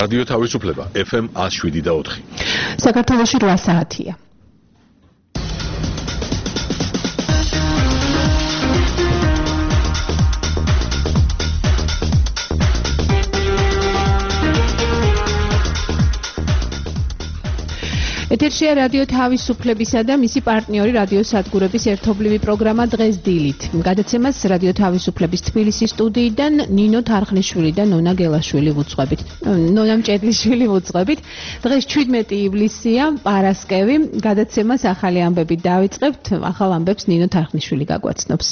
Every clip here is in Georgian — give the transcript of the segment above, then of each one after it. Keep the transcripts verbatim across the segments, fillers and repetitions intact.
რადიო თავისუფლება ეფ ემ ათს შვიდი და ოთხი. საქართველოში რვა საათია. ეთერშია რადიო თავისუფლებისა და მისი პარტნიორი რადიო სადგურების ერთობლივი პროგრამა დღეს დილით. გადაცემას რადიო თავისუფლების თბილისის სტუდიიდან ნინო თარხნიშვილი და ნონა გელაშვილი ვუძღვებით. ნონა მჭედლიშვილი ვუძღვებით. დღეს ჩვიდმეტი ივლისია, პარასკევი. გადაცემას ახალი ამბებით დავიწყებთ. ახალ ამბებს ნინო თარხნიშვილი გაგვაცნობს.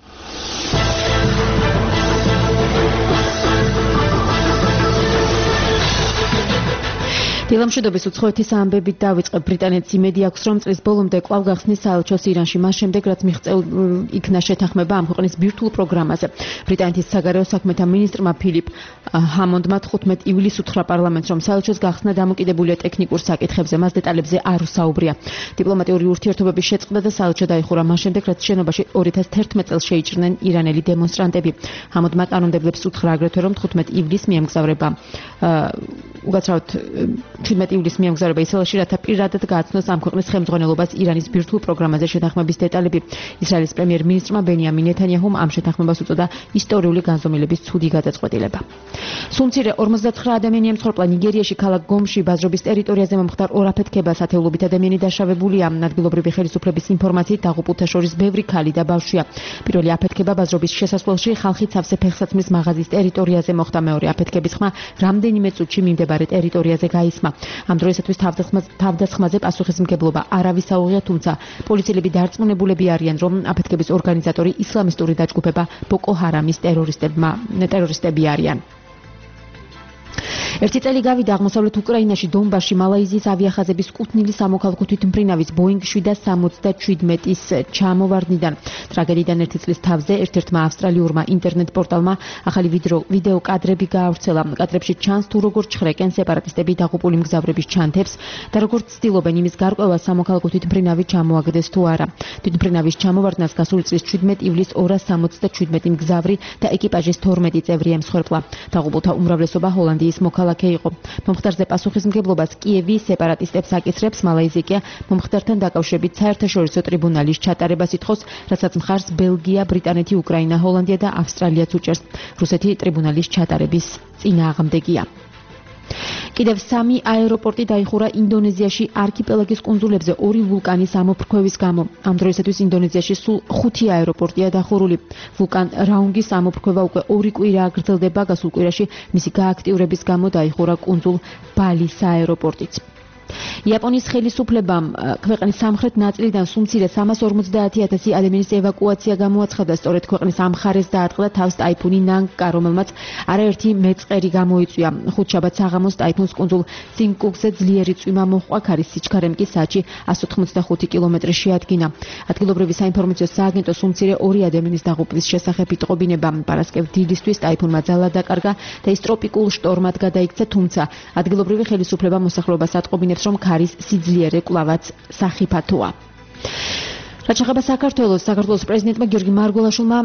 დილამშვიდობის უცხოეთის ამბებით დავიწყებ. ბრიტანეთის იმედი აქვს, რომ წლის ბოლომდე კვლავ გახსნის საელჩოს ირანში, მას შემდეგ რაც მიღწეულ იქნა შეთანხმება ამ ქვეყნის ბირთვულ პროგრამაზე. ბრიტანეთის საგარეო საქმეთა მინისტრმა ფილიპ ჰამონდმა თხუთმეტ ივლისს უთხრა პარლამენტს, რომ საელჩოს გახსნა დამოკიდებულია ტექნიკურ საკითხებზე, მას დეტალებზე არ უსაუბრია. დიპლომატიური ურთიერთობების შეწყდა და საელჩო დაიხურა მას შემდეგ, რაც შენობაში ორი ათას თერთმეტ წელს შეიჭრნენ ირანელი დემონსტრანტები. ჰამონდმა კანონმდებლებს უთხრა აგრეთვე, რომ თხუთმეტ ივლისს მიემგზავრება უგაცრავად შვიდმეტი ივლისს მიემგზავრება ისრაელში, რათა პირადად გააცნოს ამ ქვეყნის ხელმძღვანელობას ირანის ბირთვულ პროგრამაზე შეთანხმების დეტალები. ისრაელის პრემიერ-მინისტრმა ბენიამინ ნეთანიაჰუმ ამ შეთანხმებას უწოდა ისტორიული განზომილების ცუდი გადაწყვეტილება. სულმცირე ორმოცდათხრა ადამიანი ემცხოვრებლა ნიგერიაში ქალაქ გომში ბაზრობის ტერიტორიაზე მომხდარ ორ აფეთქებას. ათეულობით ადამიანი დაშავებულია. ადგილობრივი ხელისუფლების ინფორმაციით დაღუპულთა შორის ბევრი ქალი და ბავშვია. პირველი აფეთქება ბაზრობის შესასვლელში ხალხით სავსე ფეხსაცმლის მაღაზიის ტერიტორიაზე მოხდა. მეორე აფეთქების ხმა რამდენიმე წუთში მიმდებარე ტერიტორიაზე გაისმა. ამ დროისათვის თავდასხმაზე პასუხისმგებლობა არავის აუღია, თუმცა პოლიციელები დარწმუნებულები არიან, რომ აფეთქების ორგანიზატორი ისლამისტური დაჯგუფება ბოკო ჰარამის ტერორისტები არიან. ერთი წელი გავიდა აღმოსავლეთ უკრაინაში დონბასში მალაიზიის ავიახაზების კუთვნილი სამოქალაქო თვითმფრინავის ბოინგ შვიდას სამოცდაჩვიდმეტის ჩამოვარდნიდან. ტრაგედიიდან ერთი წლის თავზე ერთ-ერთმა ავსტრალიურმა ინტერნეტ პორტალმა ახალი ვიდეო კადრები გაავრცელა. კადრებში ჩანს თუ როგორ ჩხრეკენ სეპარატისტები დაღუპული მგზავრების ჩანთებს და როგორ ცდილობენ იმის გარკვევა სამოქალაქო თვითმფრინავი ჩამოაგდეს თუ არა. თვითმფრინავის ჩამოვარდნას გასული წლის შვიდმეტ ივლისს ორას სამოცდაჩვიდმეტი მგზავრი და ეკიპაჟის თორმეტი წევრი ემსხვერპლა. დაღუპულთა უმრავლესობა ჰოლანდიის მოქალაქე იყო. მომხდარზე პასუხისმგებლობას კიევი სეპარატისტებს აკისრებს. მალაიზია მომხდართან დაკავშირებით საერთაშორისო ტრიბუნალის ჩატარებას ითხოვს, რასაც მხარს ბელგია, ბრიტანეთი, უკრაინა, ჰოლანდია და ავსტრალიაც უჭერს. რუსეთი ტრიბუნალის ჩატარების წინააღმდეგია. კიდევ სამი აეროპორტი დაიხურა ინდონეზიაში არქიპელაგის კუნძულებზე ორი ვულკანის ამოფრქვევის გამო. ამ დროისათვის ინდონეზიაში სულ ხუთი აეროპორტია დახურული. ვულკან რაუნგის ამოფრქვევა უკვე ორი კვირაა გრძელდება. გასულ კვირაში მისი გააქტიურების გამო დაიხურა კუნძულ ბალის აეროპორტიც. იაპონიის ხელისუფლებამ ქვეყნის სამხრეთ ნაწილიდან სულმცირე სამას ორმოცდაათი ათასი ადამიანის ევაკუაცია გამოაცხადა. სწორედ ქვეყნის ამ მხარეს დაატყდა თავს ტაიფუნი ნანგკა, რომელმაც არაერთი მეწყერი გამოიწვია. ხუთშაბათ საღამოს ტაიფუნს კუნძულ სინკუკზე ძლიერი წვიმა მოჰყვა, ქარის სიჩქარემ კი საათში εκατს ოთხმოცდახუთი კილომეტრი შეადგინა. ადგილობრივი საინფორმაციო სააგენტო სულმცირე ორი ადამიანის დაღუპვის შესახებ იტყობინება. პარასკევ დილისთვის ტაიფუნმა ძალა დაკარგა და ის ტროპიკულ შტორმად გადაიქცა, თუმცა ადგილობრივი ხელისუფლება მოსახლეობას ატყობინებს, რომ ქარის სიძლიერე კვლავაც სახიფათოა. რაც შეეხება საქართველოს, საქართველოს პრეზიდენტმა გიორგი მარგველაშვილმა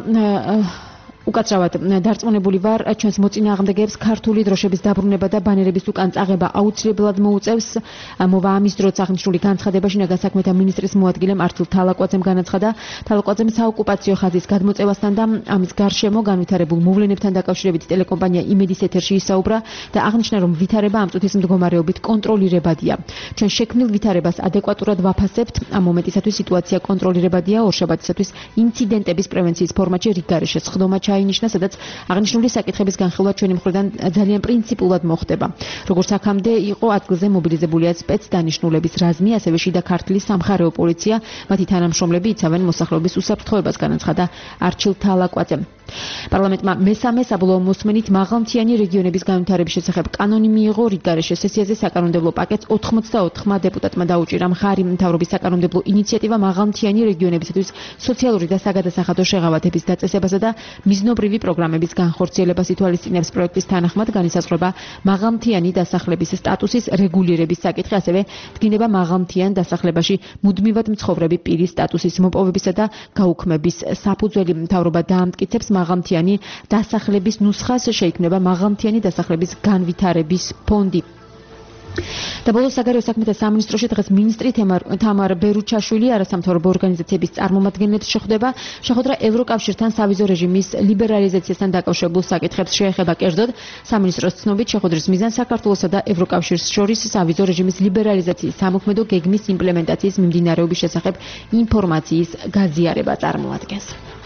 უკაცრავად დარწმუნებული ვარ, ჩვენს მოწინააღმდეგეებს ქართული დროშების დაბრუნება და ბანერების უკან წაღება აუცილებლად მოუწევს. მოვა ამის დროც აღნიშნული განცხადება შინაგან საქმეთა მინისტრის მოადგილემ არჩილ თალაკვაძემ განაცხადა. თალაკვაძემ საოკუპაციო ხაზის გადმოწევასთან და ამის გარშემო განვითარებულ მოვლენებთან დაკავშირებით ტელეკომპანია იმედის ეთერში ისაუბრა და აღნიშნა, რომ ვითარება ამ წუთის მდგომარეობით კონტროლირებადია. ჩვენ შექმნილ ვითარებას ადეკვატურად ვაფასებთ. ამ მომენტისათვის სიტუაცია კონტროლირებადია. ორშაბათისათვის ინციდენტების პრევენციის ფორმატში რიგგარეშე სხდომა ჩაინიშნა, სადაც აღნიშნული საკითხების განხილვა ჩვენი მხრიდან ძალიან პრინციპულად მოხდება. როგორც აქამდე იყო ადგილზე მობილიზებულია სპეცდანიშნულების რაზმი, ასევე შიდა ქართლის სამხარეო პოლიცია, მათი თანამშრომლები იცავენ მოსახლეობის უსაფრთხოებას, განაცხადა არჩილ თალაკვაძემ. პარლამენტმა მესამე საბოლოო მოსმენით მაღალმთიანი რეგიონების განვითარების შესახებ კანონი მიიღო. რიგგარეშე სესიაზე საკანონმდებლო პაკეტს ოთხმოცდაოთხმა დეპუტატმა დაუჭირა მხარი. მთავრობის საკანონმდებლო ინიციატივა მაღალმთიანი რეგიონებისათვის სოციალური და საგადასახადო შეღავათების დაწესებასა და მიზნობრივი პროგრამების განხორციელებას ითვალისწინებს. პროექტის თანახმად განისაზღვრება მაღალმთიანი დასახლების სტატუსის რეგულირების საკითხი, ასევე დგინება მაღალმთიან დასახლებაში მუდმივად მცხოვრები პირის სტატუსის მოპოვებისა და გაუქმების საფუძველი. მთავრობა დაამტკიცებს მაღალმთიანი დასახლების ნუსხას შეიქმნება მაღალმთიანი დასახლების განვითარების ფონდი. და ბოლოს საგარეო საქმეთა სამინისტროში დღეს მინისტრი თამარ ბერუჩაშვილი არასამთავრობო ორგანიზაციების წარმომადგენლებს შეხვდება, შეხვედრა ევროკავშირთან სავიზო რეჟიმის ლიბერალიზაციასთან დაკავშირებულ საკითხებს შეეხება. კერძოდ, სამინისტროს ცნობით შეხვედრის მიზანს საქართველოსა და ევროკავშირს შორის სავიზო რეჟიმის ლიბერალიზაციის სამოქმედო გეგმის იმპლემენტაციის მიმდინარეობის შესახებ ინფორმაციის გაზიარება წარმოადგენს.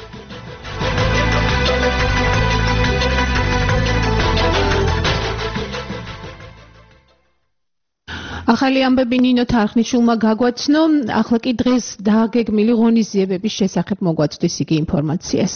ახალი ამბები ნინო თარხნიშვილმა გაგვაცნო, ახლა კი დღეს დაგეგმილი ღონისძიებების შესახებ მოგვაწვდის იგი ინფორმაციას.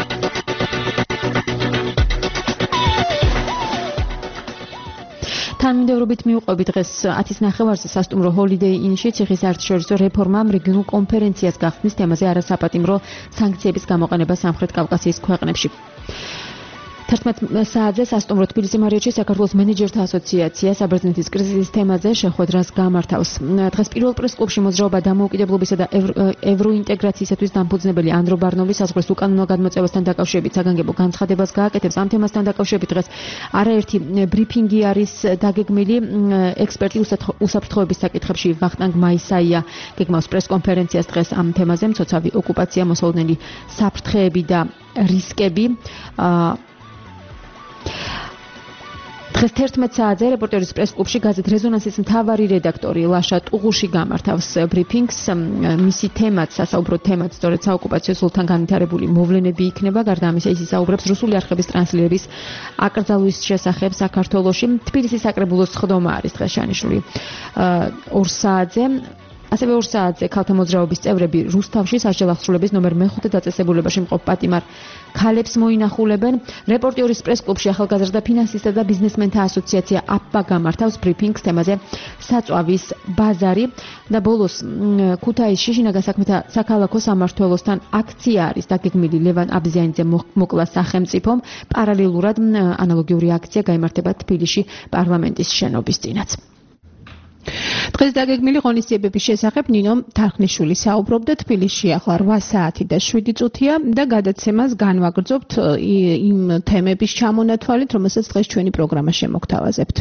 თანმიმდევრობით მივყვები დღეს ათის ნახევარზე სასტუმრო ჰოლიდეი ინში ციხის საერთაშორისო რეფორმამ რეგიონულ კონფერენციას გახსნის თემაზე არასაპატიმრო სანქციების გამოყენება სამხრეთ კავკასიის ქვეყნებში. თერთმეტ საათზე სასტუმრო თბილისი მარიოტში საქართველოს მენეჯერთა ასოციაცია საბერძნეთის კრიზისის თემაზე შეხვედრას გამართავს. დღეს პირველ პრეს-კლუბში მოძრაობა დამოუკიდებლობისა და ევროინტეგრაციისათვის დამფუძნებელი ანდრო ბარნოვი საზღვრის უკანონო გადმოწევასთან დაკავშირებით საგანგებო განცხადებას გააკეთებს. ამ თემასთან დაკავშირებით დღეს არაერთი ბრიფინგი არის დაგეგმილი. ექსპერტი უსაფრთხოების საკითხებში ვახტანგ მაისაია გეგმავს პრეს-კონფერენციას დღეს ამ თემაზე. მცოცავი ოკუპაცია, მოსალოდნელი საფრთხეები და რისკები. დღეს თერთმეტ საათზე რეპორტერის პრეს-კლუბში გაზეთ რეზონანსის მთავარი რედაქტორი ლაშა ტუღუში გამართავს ბრიფინგს. მისი თემაც, სასაუბრო თემაც სწორედ საოკუპაციო სულთან განვითარებული მოვლენები იქნება. გარდა ამისა, ის ისაუბრებს რუსული არხების ტრანსლირების აკრძალვის შესახებ საქართველოში. თბილისის საკრებულოს სხდომა არის დღეს შეანიშნული ორ საათზე. ასევე ორ საათზე ქალთა მოძრაობის წევრები რუსთავში სასჯელ აღსრულების ნომერ მეხუთე დაწესებულებაში მყოფ პატიმარ ქალებს მოინახულებენ. რეპორტიორის პრეს-კლუბში ახალგაზრდა ფინანსისტთა და ბიზნესმენთა ასოციაცია აპა გამართავს ბრიფინგს თემაზე საწვავის ბაზარი. და ბოლოს ქუთაისში შინაგან საქმეთა საქალაქო სამმართველოსთან აქცია არის დაგეგმილი. ლევან აბზიანიძე მოკლა სახელმწიფომ. პარალელურად ანალოგიური აქცია გაიმართება თბილისში პარლამენტის შენობის წინაც. დღეს დაგეგმილი ღონისძიებების შესახებ ნინო თარხნიშვილი საუბრობდა. თბილისში ახლა რვა საათი და შვიდი წუთია და გადაცემას განვაგრძობთ იმ თემების ჩამონათვალით, რომელსაც დღეს ჩვენი პროგრამა შემოგთავაზებთ.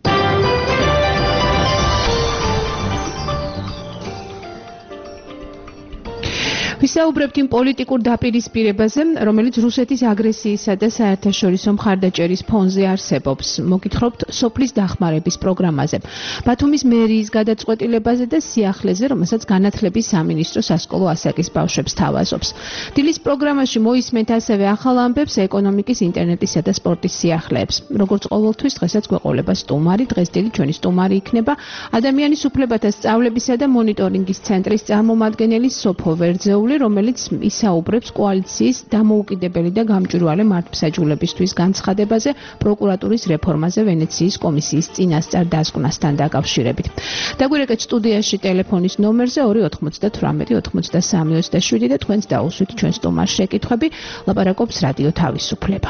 ვისაუბრებთ იმ პოლიტიკურ დაპირისპირებაზე, რომელიც რუსეთის აგრესიისა და საერთაშორისო მხარდაჭერის ფონზე არსებობს. მოგითხრობთ სოფლის დახმარების პროგრამაზე, ბათუმის მერიის გადაწყვეტილებაზე და სიახლეზე, რომელსაც განათლების სამინისტრო სასკოლო ასაკის ბავშვებს თავაზობს. დილის პროგრამაში მოისმენთ ასევე ახალ ამბებს ეკონომიკის, ინტერნეტისა და სპორტის სიახლეებს. როგორც ყოველთვის, დღესაც გვეყოლება სტუმარი. დღეს დილით ჩვენი სტუმარი იქნება ადამიანის უფლებათა სწავლებისა და მონიტორინგის ცენტრის წარმომადგენელი სოფო ვერძეული, რომელიც ისაუბრებს კოალიციის დამოუკიდებელი და გამჭვირვალე მართლმსაჯულებისთვის განცხადებაზე, პროკურატურის რეფორმაზე, ვენეციის კომისიის წინასწარ დასკვნასთან დაკავშირებით. დაგვირეკეთ სტუდიაში ტელეფონის ნომერზე ორი ოთხმოცდათვრამეტი ოთხმოცდასამი ოცდაშვიდი და თქვენს დაუსვით ჩვენ სტუმარს შეკითხვები. ლაპარაკობს რადიო თავისუფლება.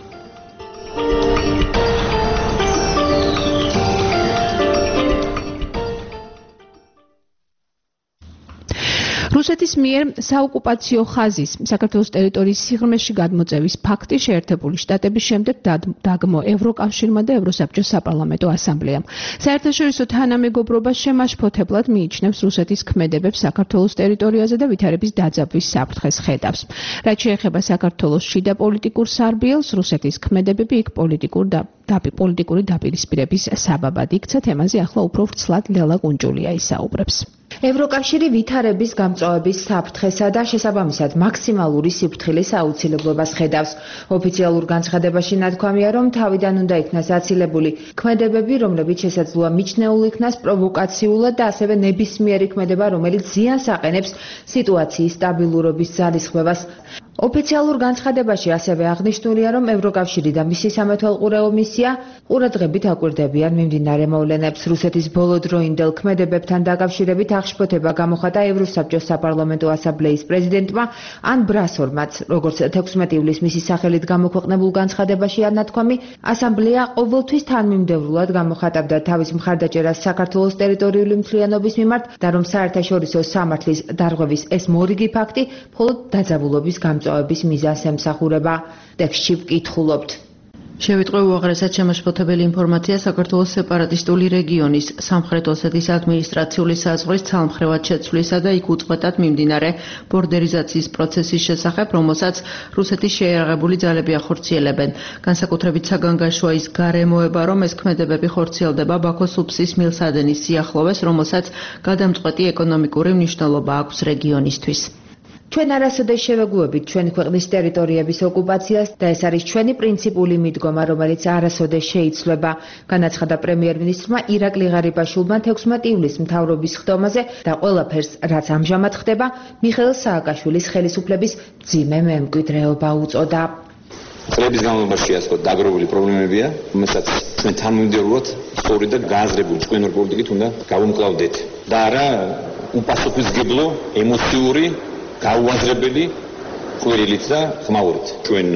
რუსეთის მიერ საოკუპაციო ხაზის საქართველოს ტერიტორიის სიღრმეში გადმოწევის ფაქტი შეერთებული შტატების შემდეგ დაგმო ევროკავშირმა და ევროსაბჭოს საპარლამენტო ასამბლეამ. საერთაშორისო თანამეგობრობა შემაშფოთებლად მიიჩნევს რუსეთის ქმედებებს საქართველოს ტერიტორიაზე და ვითარების დაძაბვის საფრთხეს ხედავს. რაც შეეხება საქართველოს შიდა პოლიტიკურ სარბიელს, რუსეთის ქმედებები იქ პოლიტიკურ და პოლიტიკური დაპირისპირების საბაბად იქცა. თემაზე ახლა უფრო ვრცლად ლელა კუნჭულია ისაუბრებს. ევროკავშირი ვითარების გამწვავების საფრთხესა და შესაბამისად მაქსიმალური სიფრთხილის აუცილებლობას ხედავს. ოფიციალურ განცხადებაში ნათქვამია, რომ თავიდან უნდა იქნას აცილებული ქმედებები, რომლებიც შესაძლოა მიჩნეულ იქნას პროვოკაციულად და ასევე ნებისმიერი ქმედება, რომელიც ზიანს აყენებს სიტუაციის სტაბილურობის ძალისხმევას. ოფიციალურ განცხადებაში ასევე აღნიშნულია, რომ ევროკავშირი და მისი სამეთვალყურეო მისია ყურადღებით აკვირდებიან მიმდინარე მოვლენებს. რუსეთის ბოლოდროინდელ ქმედებებთან დაკავშირებით აღშფოთება გამოხატა ევროსაბჭოს საპარლამენტო ასამბლეის პრეზიდენტმა ან ბრასორმაც. როგორც თექვსმეტი ივლისს მისი სახელით გამოქვეყნებულ განცხადებაში ანათქვამი, ასამბლეა ყოველთვის თანმიმდევრულად გამოხატავდა თავის მხარდაჭერას საქართველოს ტერიტორიული მთლიანობის მიმართ და რომ საერთაშორისო სამართლის დარღვევის ეს მორიგი ფაქტი მხოლოდ დაძაბულობის გამწვავებელია. გამომწვევების მიზანს ემსახურება. ტექსტში ვკითხულობთ. შევიტყვე უაღრესად შემაშფოთებელი ინფორმაცია საქართველოს სეპარატისტული რეგიონის სამხრეთ ოსეთის ადმინისტრაციული საზღვრის ცალმხრივად შეცვლისა და იქ უწყვეტად მიმდინარე ბორდერიზაციის პროცესის შესახებ, რომელსაც რუსეთის შეიარაღებული ძალები ახორციელებენ. განსაკუთრებით საგანგაშოა ის გარემოება, რომ ეს ქმედებები ხორციელდება ბაქოს უბსის მილსადენის სიახლოვეს, რომელსაც გადამწყვეტი ეკონომიკური მნიშვნელობა აქვს რეგიონისთვის. ჩვენ არასოდეს შევეგუებით ჩვენი ქვეყნის ტერიტორიების ოკუპაციას და ეს არის ჩვენი პრინციპული მიდგომა, რომელიც არასოდეს შეიცვლება, განაცხადა პრემიერ-მინისტრმა ირაკლი ღარიბაშვილმა თექვსმეტი ივლისის მთავრობის ხდომაზე და ყველაფერს, რაც ამჟამად ხდება, მიხეილ სააკაშვილის ხელისუფლების მძიმე მემკვიდრეობა უწოდა. წლების განმავლობაში ასეთ დაგროვილი პრობლემებია, რომელსაც ჩვენ თანმიმდევრულად სწორი და გააზრებული წყენური პოლიტიკით უნდა გავუმკლავდეთ და არა უპასუხისმგებლო ემოციური გაუაზრებელი ყვირილით და ხმაურით. ჩვენ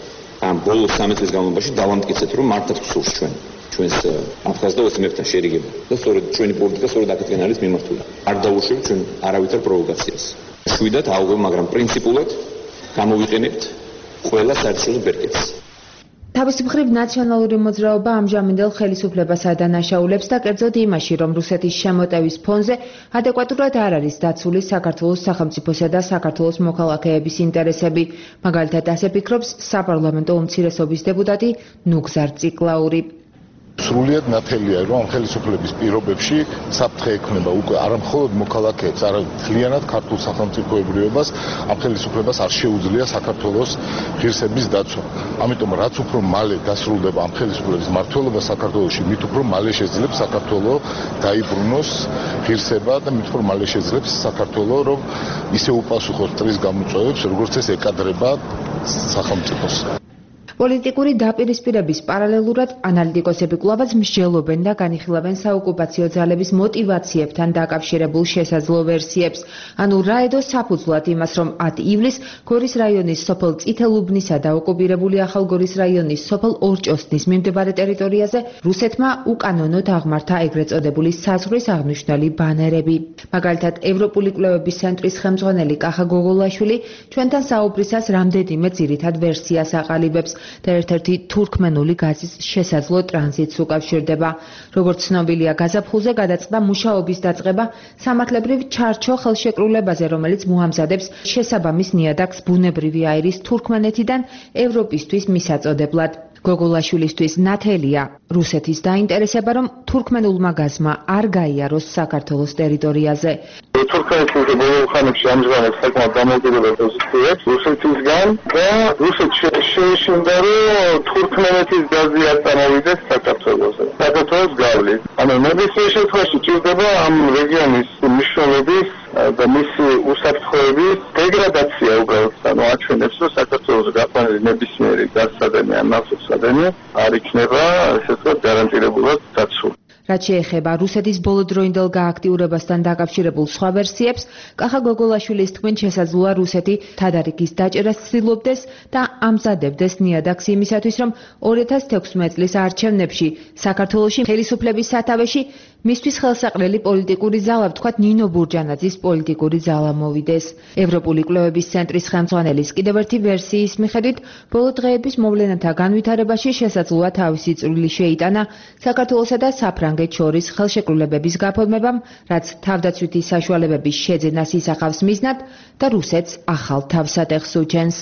ამ ბოლო სამი წლის განმავლობაში დავამტკიცეთ, რომ მართლაც გსურს ჩვენ ჩვენს აფხაზ და ოსმებთან შერიგება და სწორედ ჩვენი პოლიტიკა სწორედ აქეთკენ არის მიმართული. არ დაუშვებით ჩვენ არავითარ პროვოკაციას. შვიდად აუღებ, მაგრამ პრინციპულად გამოვიყენებთ ყველა საერთაშორისო ბერკეტს. თავის მხრივ ნაციონალური მოძრაობა ამჟამინდელ ხელისუფლებას ადანაშაულებს და კერძოდ იმაში, რომ რუსეთის შემოტევის ფონზე ადეკვატურად არ არის დაცული საქართველოს სახელმწიფოსა და საქართველოს მოქალაქეების ინტერესები. მაგალითად, ასე ფიქრობს საპარლამენტო უმცირესობის დეპუტატი ნუგზარ ციკლაური. სრულიად ნათელია, რომ ამ ხელისუფლების პირობებში საფრთხე ექმნება უკვე არა მხოლოდ მოქალაქეებს, არამედ მთლიანად ქართულ სახელმწიფოებრიობას, ამ ხელისუფლებას არ შეუძლია საქართველოს ღირსების დაცვა. ამიტომ რაც უფრო მალე დასრულდება ამ ხელისუფლების მმართველობა საქართველოში, მით უფრო მალე შეძლებს საქართველოს დაიბრუნოს ღირსება და მით უფრო მალე შეძლებს საქართველოს, რომ ისე უპასუხოს წრის გამოწვევებს, როგორც ეს ეკადრება სახელმწიფოს. პოლიტიკური დაპირისპირების პარალელურად ანალიტიკოსები კვლავაც მსჯელობენ და განიხილავენ საოკუპაციო ძალების მოტივაციებთან დაკავშირებულ შესაძლო ვერსიებს. ანუ რა ედო საფუძვლად იმას, რომ ათი ივლისს გორის რაიონის სოფელ წითელუბნისა და ოკუპირებული ახალგორის რაიონის სოფელ ორჭოსნის მიმდებარე ტერიტორიაზე რუსეთმა უკანონოდ აღმართა ეგრეთ წოდებული საზღვრის აღნიშნული ბანერები. მაგალითად, ევროპული კვლევების ცენტრის ხელმძღვანელი კახა გოგოლაშვილი ჩვენთან საუბრისას რამდენიმე ძირითად ვერსიას აყალიბებს და ერთ-ერთი თურქმენული გაზის შესაძლო ტრანზიტს უკავშირდება. როგორც ცნობილია, გაზაფხულზე გადაწყდა მუშაობის დაწყება სამართლებრივ ჩარჩო ხელშეკრულებაზე, რომელიც მოამზადებს შესაბამის ნიადაგს ბუნებრივი აირის თურქმენეთიდან ევროპისთვის მისაწოდებლად. გოგოლაშვილისთვის ნათელია რუსეთის დაინტერესება, რომ თურქმენულმა გაზმა არ გაიაროს საქართველოს ტერიტორიაზე. თურქმეთის ბოლო ხანებში ამჟამად საკმაოდ დამოუკიდებელ პოზიციებს რუსეთისგან და რუსეთს შეეშინდა, რომ თურქმენეთის გაზი არ წამოვიდეს საქართველოზე. საქართველოს გავლით. ანუ ნებისმიერ შემთხვევაში ჭირდება ამ რეგიონის მნიშვნელობის და მისი უსაფრთხოების დეგრადაცია უბრალოდ. ანუ აჩვენებს, რომ საქართველოს გაყვანილი ნებისმიერი გაზსადენი ან ნავთობსადენი არ იქნება, ესე ვთქვათ, გარანტირებულად დაცული. რაც შეეხება რუსეთის ბოლოდროინდელ გააქტიურებასთან დაკავშირებულ სხვა ვერსიებს, კახა გოგოლაშვილის თქმით შესაძლოა რუსეთი თადარიგის დაჭერას ცდილობდეს და ამზადებდეს ნიადაგს იმისათვის, რომ ორი ათას თექვსმეტი წლის არჩევნებში საქართველოში ხელისუფლების სათავეში მისთვის ხელსაყრელი პოლიტიკური ძალა, ვთქვათ, ნინო ბურჯანაძის პოლიტიკური ძალა მოვიდეს. ევროპული კვლევების ცენტრის ხელმძღვანელის კიდევ ერთი ვერსიის მიხედვით, ბოლო დღეების მოვლენათა განვითარებაში შესაძლოა თავისი წვლილი შეიტანა საქართველოსა და საფრანგეთს შორის ხელშეკრულებების გაფორმებამ, რაც თავდაცვითი საშუალებების შეძენას ისახავს მიზნად და რუსეთს ახალ თავსატეხს უჩენს.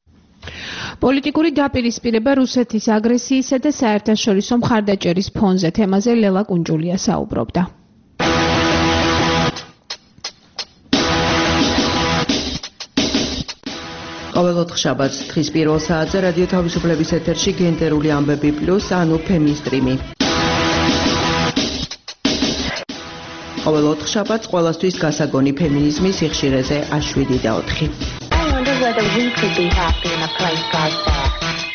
პოლიტიკური დაპირისპირება რუსეთის აგრესიისა და საერთაშორისო მხარდაჭერის ფონზე თემაზე ლელა კუნჯულია საუბრობდა. ყოველ ოთხშაბათს თხის პირველ საათზე რადიო თავისუფლების ეთერში გენდერული ამბები პლუს, ანუ ფემინსტრიმი. ყოველ ოთხშაბათს ყველასთვის გასაგონი ფემინიზმის სიხშირეზე აშვიდი და ოთხი. Whether we could be happy in a place like that.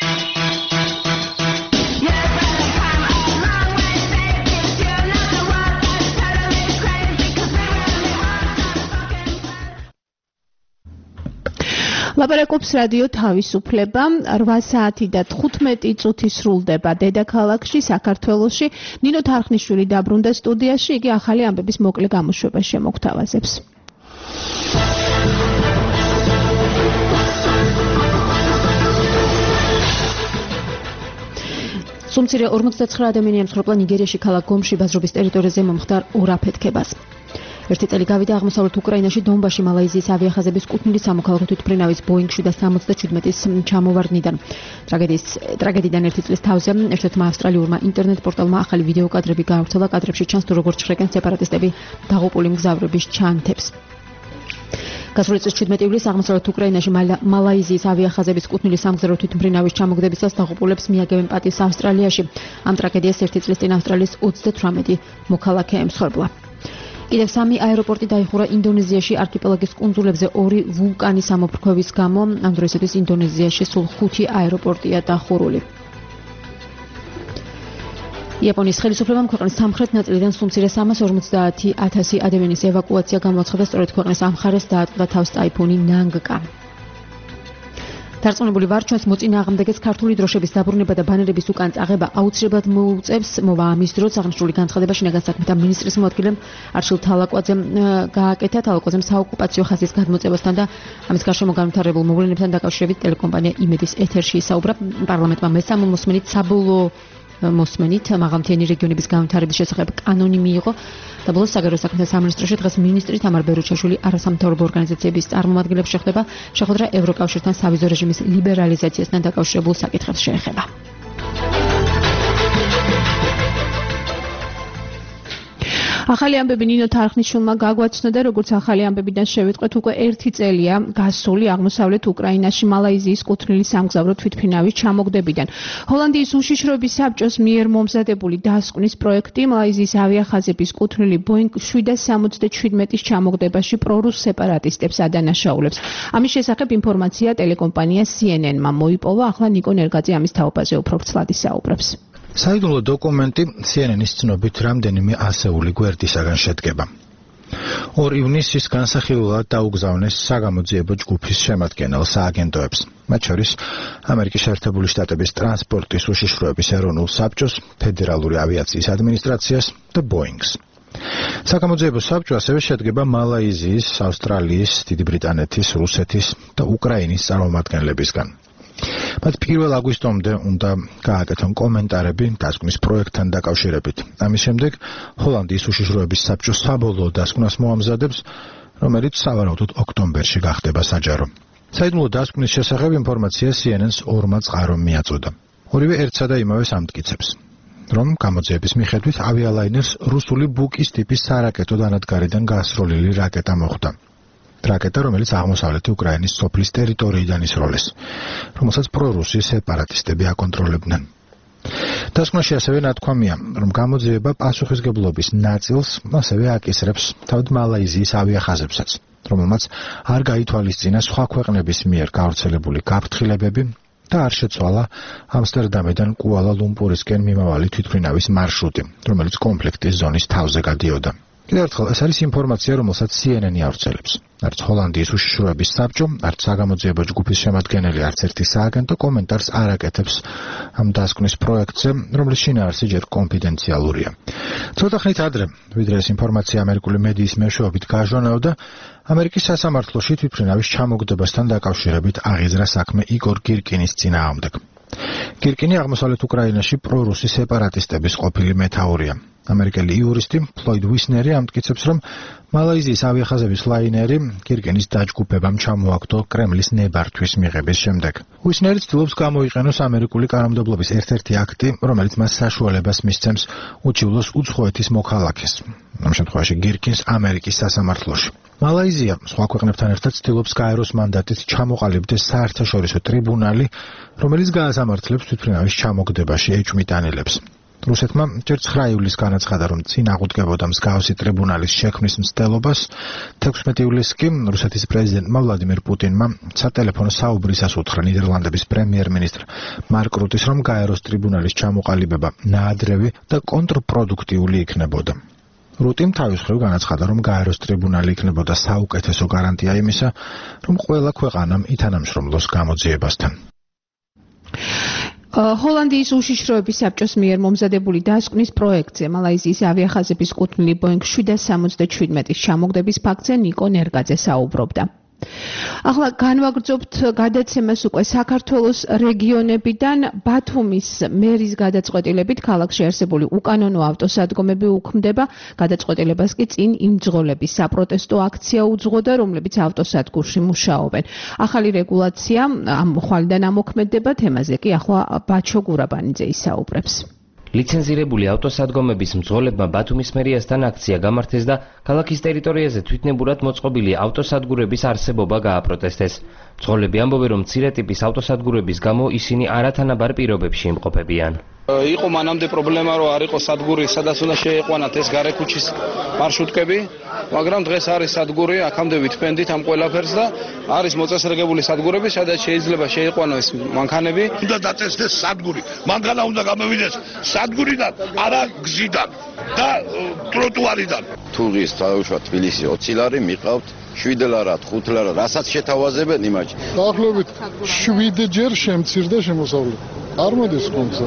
ლაპარაკობს რადიო თავისუფლება. რვა საათი და თხუთმეტი წუთი სრულდება დედაქალაქში, საქართველოში. ნინო თარხნიშვილი დაბრუნდა სტუდიაში, იგი ახალი ამბების მოკლე გამოშვებას შემოგთავაზებს. სუმცირე ორმოცდაცხრა ადამიანი ემსხვერპლა ნიგერიაში ქალაქ გომში ბაზრობის ტერიტორიაზე მომხდარ ორ აფეთქებას. ერთი წელი გავიდა აღმოსავლეთ უკრაინაში დონბასში მალაიზიის ავიახაზების კუთვნილი სამოქალაქო თვითმფრინავის ბოინგ შვიდ სამოცდაჩვიდმეტის ჩამოვარდნიდან. ტრაგედიის ტრაგედიიდან ერთი წლის თავზე ერთ-ერთმა ავსტრალიურმა ინტერნეტ პორტალმა ახალი ვიდეო კადრები გაავრცელა. კადრებში ჩანს თუ როგორ ჩხრეკენ სეპარატისტები დაღუპული მგზავრების ჩანთებს. გასული წლის შვიდმეტი ივლისს აღმოსავლეთ უკრაინაში მალაიზიის ავიახაზების კუთვნილი სამგზავრო თვითმფრინავის ჩამოგდებისას დაღუპულებს მიაგებენ პატივს ავსტრალიაში. ამ ტრაგედიას ერთი წლის წინ ავსტრალიის ოცდათვრამეტი მოქალაქე ემსხვერპლა. კიდევ სამი აეროპორტი დაიხურა ინდონეზიაში არქიპელაგის კუნძულებზე ორი ვულკანის ამოფრქვევის გამო. ამ დროისათვის ინდონეზიაში სულ ხუთი აეროპორტია დახურული. იაპონიის ხელისუფლებამ ქვეყნის სამხრეთ ნაწილიდან სუმცირე სამას ორმოცდაათი ათასი ადამიანის ევაკუაცია გამოაცხადა, სწორედ ქვეყნის ამ მხარეს დაატყდა თავს ტაიფუნი ნანგკა. დარწმუნებული ვარ, ჩვენს მოწინააღმდეგეს ქართული დროშების დაბრუნება და ბანერების უკან წაღება აუცილებლად მოუწევს. მოვა ამის დროს აღნიშნული განცხადება შინაგან საქმეთა მინისტრის მოადგილემ არჩილ თალაკვაძემ გააკეთა. თალაკვაძემ საოკუპაციო ხაზის გადმოწევასთან და ამის გარშემო განვითარებულ მოვლენებთან დაკავშირებით ტელეკომპანია იმედის ეთერში ისაუბრა. პარლამენტმა მესამე მოსმენით საბოლოო მოსმენით მაღალმთიანი რეგიონების განვითარების შესახებ კანონი მიიღო და ბოლოს საგარეო საქმეთა სამინისტროში დღეს მინისტრი თამარ ბერუჩაშვილი არასამთავრობო ორგანიზაციების წარმომადგენლებს შეხვდება. შეხვედრა ევროკავშირთან სავიზო რეჟიმის ლიბერალიზაციასთან დაკავშირებულ საკითხებს შეეხება. ახალი ამბები ნინო თარხნიშვილმა გაგვაცნოდა, როგორც ახალი ამბებიდან შევიტყვეთ, უკვე ერთი წელია გასული აღმოსავლეთ უკრაინაში მალაიზიის კუთვნილი სამგზავრო თვითმფრინავის ჩამოგდებიდან. ჰოლანდიის უშიშროების საბჭოს მიერ მომზადებული დასკვნის პროექტი მალაიზიის ავიახაზების კუთვნილი ბოინგ შვიდ სამოცდაჩვიდმეტის ჩამოგდებაში პრორუს სეპარატისტებს ადანაშაულებს. ამის შესახებ ინფორმაცია ტელეკომპანია C N N-მა მოიპოვა. ახლა ნიკო ნერგაძე ამის თაობაზე უფრო ვრცლად ისაუბრებს. საიდუმლო დოკუმენტი C N N-ის ცნობით რამდენიმე ასეული გვერდისაგან შედგება. ორ ივნისის განსახილველად დაუგზავნეს საგამოძიებო ჯგუფის შემადგენელ სააგენტოებს, მათ შორის ამერიკის შეერთებული შტატების ტრანსპორტის უშიშროების ეროვნულ საბჭოს, ფედერალური ავიაციის ადმინისტრაციას და ბოინგს. საგამოძიებო საბჭო ასევე შედგება მალაიზიის, ავსტრალიის, დიდი ბრიტანეთის, რუსეთის და უკრაინის წარმომადგენლებისგან. მათ პირველ აგვისტომდე უნდა გააკეთონ კომენტარები დასკვნის პროექტთან დაკავშირებით. ამის შემდეგ ჰოლანდიის უშიშროების საბჭო საბოლოო დასკვნას მოამზადებს, რომელიც სავარაუდოდ ოქტომბერში გახდება საჯარო. საიდუმლო დასკვნის შესახებ ინფორმაცია C N N-ს ორმა წყარომ მიაწოდა. ორივე ერთსა და იმავეს ამტკიცებს, რომ გამოძიების მიხედვით ავიალაინერს რუსული ბუკის ტიპის სარაკეტო დანადგარიდან გასროლილი რაკეტა მოხვდა. რაკეტა, რომელიც აღმოსავლეთი უკრაინის სოფლის ტერიტორიიდან ისროლეს, რომელსაც პრორუსი სეპარატისტები აკონტროლებდნენ. დასკვნაში ასევე ნათქვამია, რომ გამოძიება პასუხისგებლობის ნაწილს ასევე აკისრებს თავად მალაიზიის ავიახაზებსაც, რომელმაც არ გაითვალისწინა სხვა ქვეყნების მიერ გავრცელებული გაფრთხილებები და არ შეცვალა ამსტერდამიდან კუალა-ლუმპურისკენ მიმავალი თვითმფრინავის მარშრუტი, რომელიც კონფლიქტის ზონის თავზე გადიოდა. კიდევ ერთხელ, ეს არის ინფორმაცია, რომელსაც C N N-ი ავრცელებს. არც ჰოლანდიის უშიშროების საბჭო, არც საგამოძიებო ჯგუფის შემადგენელი არც ერთი სააგენტო კომენტარს არ აკეთებს ამ დასკვნის პროექტზე, რომლის შინაარსი ჯერ კონფიდენციალურია. ცოტა ხნით ადრე, ვიდრე ეს ინფორმაცია ამერიკული მედიის მეშვეობით გაჟონაოდა, ამერიკის სასამართლოში თვითმფრინავის ჩამოგდებასთან დაკავშირებით აღიძრა საქმე იგორ გირკინის წინააღმდეგ. გირკინი აღმოსავლეთ უკრაინაში პრორუსი სეპარატისტების ყოფილი მეთაურია. ამერიკელი იურისტი ფლოიდ ვისნერი ამტკიცებს, რომ მალაიზიის ავიახაზების ლაინერი გირკინის დაჯგუფებამ ჩამოაგდო კრემლის ნებართვის მიღების შემდეგ. ვისნერი ცდილობს გამოიყენოს ამერიკული კანონმდებლობის ერთ-ერთი აქტი, რომელიც მას საშუალებას მისცემს უჩივლოს უცხოეთის მოქალაქეს, ამ შემთხვევაში გირკინს ამერიკის სასამართლოში. მალაიზია სხვა ქვეყნებთან ერთად ცდილობს გაეროს მანდატით ჩამოყალიბდეს საერთაშორისო ტრიბუნალი, რომელიც გაასამართლებს თვითმფრინავის ჩამოგდებაში ეჭვმიტანილებს. რუსეთმა ჯერ ცხრა ივლისს განაცხადა, რომ წინ აღუდგებოდა მსგავსი ტრიბუნალის შექმნის მცდელობას. თექვსმეტი ივლისს კი რუსეთის პრეზიდენტმა ვლადიმერ პუტინმა სატელეფონო საუბრისას უთხრა ნიდერლანდების პრემიერ-მინისტრ მარკ რუტის, რომ გაეროს ტრიბუნალის ჩამოყალიბება ნაადრევი და კონტრპროდუქტიული იქნებოდა. რუტიმ თავის მხრივ განაცხადა, რომ გაეროს ტრიბუნალი იქნებოდა საუკეთესო გარანტია იმისა, რომ ყველა ქვეყანამ ითანამშრომლოს გამოძიებასთან. ჰოლანდიის უშიშროების საბჭოს მიერ მომზადებული დასკვნის პროექტზე მალაიზიის ავიახაზების კუთვნილი ბოინგ შვიდ სამოცდაჩვიდმეტის ჩამოგდების ფაქტზე ნიკო ნერგაძე საუბრობდა. ახლა განვაგრძობთ გადაცემას უკვე საქართველოს რეგიონებიდან. ბათუმის მერის გადაწყვეტილებით ქალაქში არსებული უკანონო ავტოსადგომები უქმდება. გადაწყვეტილებას კი წინ იმძღოლების საპროტესტო აქცია უძღოდა, რომლებიც ავტოსადგურში მუშაობენ. ახალი რეგულაცია ამ ხვალიდან ამოქმედდება. თემაზე კი ახლა ბაჩო გურაბანიძე ისაუბრებს. ლიცენზირებული ავტოსადგომების მძღოლებმა ბათუმის მერიასთან აქცია გამართეს და ქალაქის ტერიტორიაზე თვითნებურად მოწყობილი ავტოსადგურების არსებობა გააპროტესტეს. მძღოლები ამბობენ, რომ მცირე ტიპის ავტოსადგურების გამო ისინი არათანაბარ პირობებში იმყოფებიან. იყო მანამდე პრობლემა, რომ არ იყო სადგური, სადაც უნდა შეეყვანათ ეს გარე ქუჩის მარშრუტკები, მაგრამ დღეს არის სადგური, აქამდე ვითფენდით ამ ყველაფერს და არის მოწესრიგებული სადგურები, სადაც შეიძლება შეეყვანო ეს მანქანები. უნდა დაწესდეს სადგური, მანქანა უნდა გამოვიდეს სადგურიდან, არა გზიდან და ტროტუარიდან. თურღის თავშვა თბილისი ოცი ლარი მიყავთ, შვიდ ლარად, ხუთ ლარად, რასაც შეთავაზებენ იმაჯი. დაახლოებით შვიდ ჯერ შემცირდა შემოსავლება. არ მოდის კონცერტი.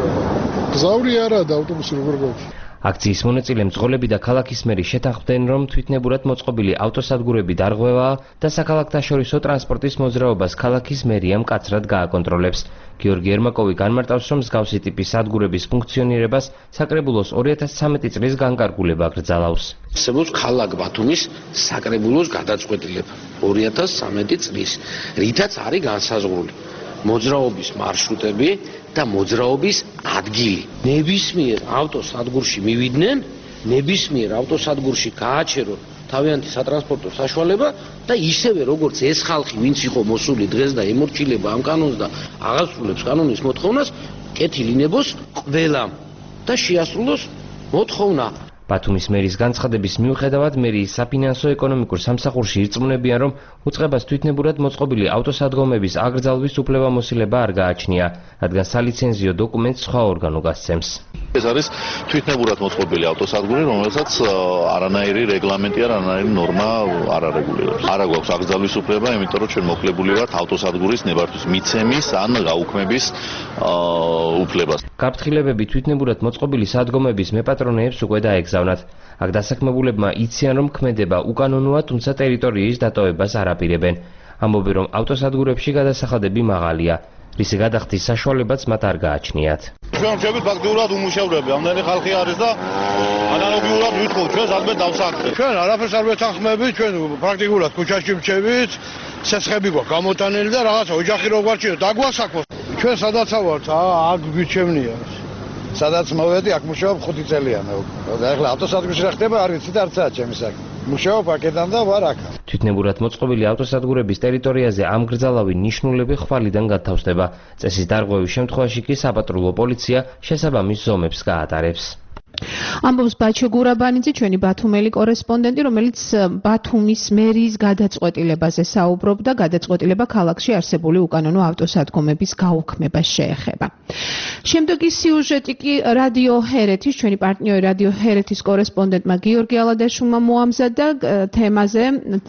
გზავრი არა და ავტობუსი როგორ გაქვს. აქციის მონაწილე მძღოლები და ქალაქის მერი შეთანხმდნენ, რომ თვითნებურად მოწყობილი ავტოსადგურები დარღვევაა და საქალაქთაშორისო ტრანსპორტის მოძრაობას ქალაქის მერია მკაცრად გააკონტროლებს. გიორგი ერმაკოვი განმარტავს, რომ მსგავსი ტიპის სადგურების ფუნქციონირებას საკრებულოს ორი ათას ცხრამეტი წლის განკარგულება გრძალავს. არსებობს ქალაქ ბათუმის საკრებულოს გადაწყვეტილება ორი ათას ცხრამეტი წლის, რითაც არის განსაზღვრული მოძრაობის მარშრუტები და მოძრაობის ადგილი. ნებისმიერ ავტოსადგურში მივიდნენ, ნებისმიერ ავტოსადგურში გააჩერონ თავიანთი სატრანსპორტო საშუალება და ისევე როგორც ეს ხალხი, ვინც იყო მოსული დღეს და ემორჩილება ამ კანონს და აღასრულებს კანონის მოთხოვნას, კეთილინებოს ყველამ და შეასრულოს მოთხოვნა. ბათუმის მერის განცხადების მიუხედავად, მერიის საფინანსო ეკონომიკურ სამსახურში ირწმუნებიან, რომ უწყებას თვითნებურად მოწყობილი ავტოსადგომების აკრძალვის უფლებამოსილება არ გააჩნია, რადგან სალიცენზიო დოკუმენტს სხვა ორგანო გასცემს. ეს არის თვითნებურად მოწყობილი ავტოსადგური, რომელსაც არანაირი რეგლამენტი არ, არანაირი ნორმა არ არეგულირებს. არა გვაქვს აკრძალვის უფლება, იმიტომ რომ ჩვენ მოკლებული ვართ ავტოსადგურის ნებართვის მიცემის ან გაუქმების უფლებას. გაფრთხილებები თვითნებურად მოწყობილი სადგომების მეპატრონეებს უკვე დაეგზავნათ. აქ დასაქმებულებმა იციან, რომ ქმედება უკანონოა, თუმცა ტერიტორიის დატოვებას არ აპირებენ. ამბობენ, რომ ავტოსადგურებში გადასახადები მაღალია, რის გადახდის საშუალებაც მათ არ გააჩნიათ. ჩვენ ვშევით ფაქტიურად უმუშევრები, ამდენი ხალხი არის და ანალოგიურად ვითხოვთ, ჩვენ სადმე დავსახდეთ. ჩვენ არაფერს არ ვეთანხმებით, ჩვენ პრაქტიკულად ქუჩაში ვჩევით, ცეცხლები გვაქვს გამოტანილი და რაღაცა ოჯახი რო გვარჩიოთ, დაგვასაქმოთ. ჩვენ სადაც ვართ, აქ გვიჩემნია. სადაც მოვედი, აქ მუშაობ ხუთი წელიანი. და ეხლა ავტოსადგურში რა ხდება, არ ვიცი და არცაა ჩემი საქმე. მუშაობ აქედან და ვარ აქ. თვითნებურად მოწყობილი ავტოსადგურების ტერიტორიაზე ამ გრძალავი ნიშნულები ხვალიდან გათავსდება. წესის დარღვევის შემთხვევაში კი საპატრულო პოლიცია შესაბამის ზომებს გაატარებს. ამბობს ბაჩო გურაბანიძე, ჩვენი ბათუმელი კორესპონდენტი, რომელიც ბათუმის მერის გადაწყვეტილებაზე საუბრობდა. გადაწყვეტილება ქალაქში არსებული უკანონო ავტოსადგომების გაუქმებას შეეხება. შემდეგი სიუჟეტი კი რადიო ჰერეთის, ჩვენი პარტნიორი რადიო ჰერეთის კორესპონდენტმა გიორგი ალადაშვილმა მოამზადა თემაზე,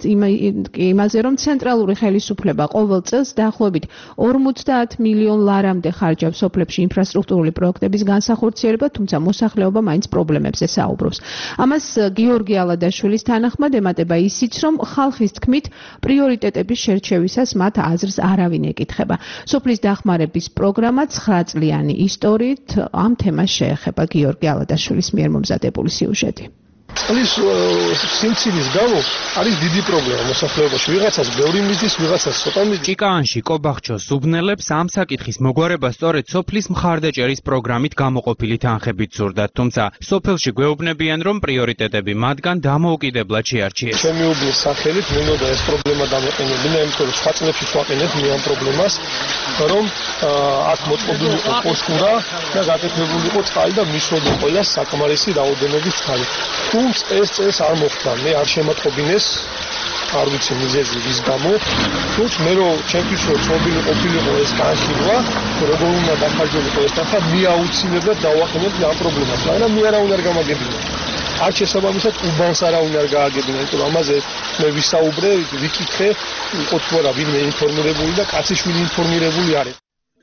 იმაზე, რომ ცენტრალური ხელისუფლება ყოველ წელს დაახლოებით ორმოცდაათ მილიონ ლარამდე ხარჯავს სოფლებში ინფრასტრუქტურული პროექტების განსახორციელებლად, თუმცა მოსახლეობა მაინც პრობლემებზე საუბრობს. ამას გიორგი ალადაშვილის თანახმად ემატება ისიც, რომ ხალხის თქმით პრიორიტეტების შერჩევისას მათ აზრს არავინ ეკითხება. სოფლის დახმარების პროგრამა ცხრა წლიანი ისტორიით ამ თემას შეეხება გიორგი ალადაშვილის მიერ მომზადებული სიუჟეტი. წყლის სიმცირის გამო არის დიდი პრობლემა მოსახლეობაში. ვიღაცას ბევრი მიზის, ვიღაცას ცოტა მიზის. ჭიკაანში კობახჩოს ზუბნელებს ამ საკითხის მოგვარება სწორედ სოფლის მხარდაჭერის პროგრამით გამოყოფილი თანხებით სურდათ, თუმცა სოფელში გვეუბნებიან, რომ პრიორიტეტები მათგან დამოუკიდებლად შეარჩიეს. ჩემი უბნის სახელით მინდოდა ეს პრობლემა დამეყენებინა, იმიტომ რომ სხვა წლებში ვაყენებ მე ამ პრობლემას, რომ აქ მოწყობილი იყო პოსტურა და გაკეთებული იყო წყალი და მისვოდა ყველა საკმარისი რაოდენობის წყალი. თუმცა ეს წელს არ მოხდა, მე არ შემატყობინეს, არ ვიცი მიზეზი რის გამო, თუმცა მე რომ ჩემთვის რომ ცნობილი ყოფილიყო ეს განხილვა, როგორ უნდა დახარჯულიყო ეს თანხა, მე აუცილებლად დავახენებ ამ პრობლემას, მაგრამ მე არა უნდა გამაგებინა. არ შესაბამისად უბანს არა უნდა გააგებინა, იმიტომ რომ ამაზე მე ვისაუბრე, ვიკითხე, იყო თუ არა ვინმე ინფორმირებული და კაციშვილი ინფორმირებული არის.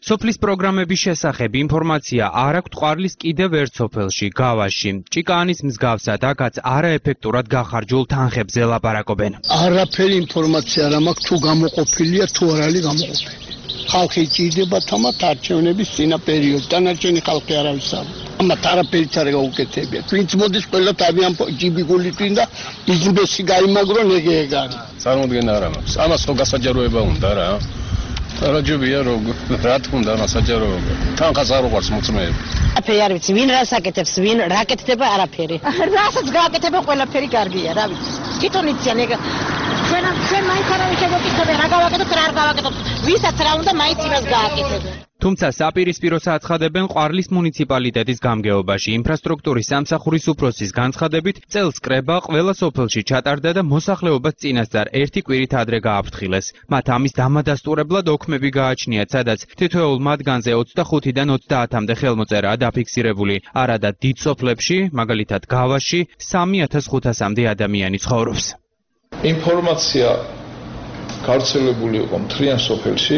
სოფლის პროგრამების შესახებ ინფორმაცია არ აქვს ყვარლის კიდევ ერთ სოფელში, გავაში. ჭიკაანის მსგავსად აქაც არაეფექტურად გახარჯულ თანხებზე ლაპარაკობენ. არაფერი ინფორმაცია არ მაქვს თუ გამოყოფილია თუ არ არის გამოყოფილი. ხალხი ჭირდება თამათ არჩევნების წინა პერიოდში. დანარჩენი ხალხი არავის არ. ამათ არაფერიც არ გაუკეთებია. ვინც მოდის ყველა თავიანთ ჯიბი გულით და ბიზნესი გაიმაგრონ ეგ ეგ არის. წარმოდგენა არ მაქვს. ამას ხო გასაჯაროება უნდა რა. რაჯობია რო რა თქმა უნდა ამას საჯაროება. თანხას არ უყარს მოწმეები. არაფერი არ ვიცი, ვინ რას აკეთებს, ვინ რა აკეთდება, არაფერი. რასაც გააკეთება ყველაფერი კარგია, რა ვიცი. თვითონ იციან ეგ ჩვენ ჩვენ მაინც არავის შეგეკითხებიან, რა გავაკეთოთ, რა არ გავაკეთოთ. ვისაც რა უნდა მაინც იმას გააკეთებენ. თუმცა საპირისპიროს აცხადებენ ყვარლის მუნიციპალიტეტის გამგეობაში. ინფრასტრუქტურის სამსახურის უფროსის განცხადებით, წელს კრება ყველა სოფელში ჩატარდა და მოსახლეობას წინასწარ ერთი კვირით ადრე გააფრთხილეს. მათ ამის დამადასტურებლად ოქმები გააჩნიათ, სადაც თითოეულ მათგანზე ოცდახუთიდან ოცდაათამდე ხელმოწერაა დაფიქსირებული. არადა დიდ სოფლებში, მაგალითად გავაში, სამი ათას ხუთასამდე ადამიანი ცხოვრობს. ინფორმაცია გავრცელებული იყო მთლიან სოფელში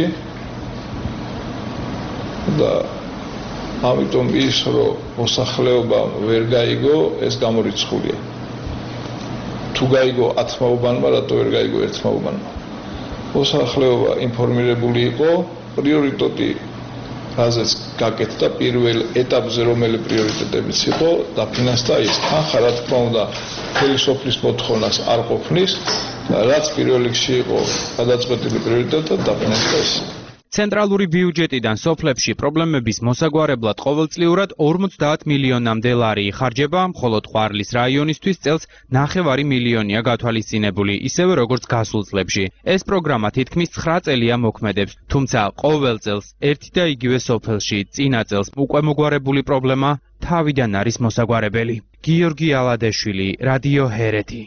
და ამიტომ ის რომ მოსახლეობა ვერ გაიგო, ეს გამორიცხულია. თუ გაიგო ათმაობანმა, რატო ვერ გაიგო ერთმაობანმა. მოსახლეობა ინფორმირებული იყო, პრიორიტეტი რაზეც გაკეთდა პირველ ეტაპზე, რომელი პრიორიტეტებიც იყო, დაფინანსდა ის თანხა, რა თქმა უნდა, მთელი სოფლის მოთხოვნას არ ყოფნის, რაც პირველ რიგში იყო გადაწყვეტილი პრიორიტეტად დაფინანსდა ის. ცენტრალური ბიუჯეტიდან სოფლებში პრობლემების მოსაგვარებლად ყოველწლიურად ორმოცდაათ მილიონამდე ლარი იხარჯება, მხოლოდ ყვარლის რაიონისთვის წელს ნახევარი მილიონია გათვალისწინებული, ისევე როგორც გასულ წლებში. ეს პროგრამა თითქმის ცხრა წელია მოქმედებს, თუმცა ყოველ წელს ერთი და იგივე სოფელში წინა წელს უკვე მოგვარებული პრობლემა თავიდან არის მოსაგვარებელი. გიორგი ალადეშვილი, რადიო ჰერეთი.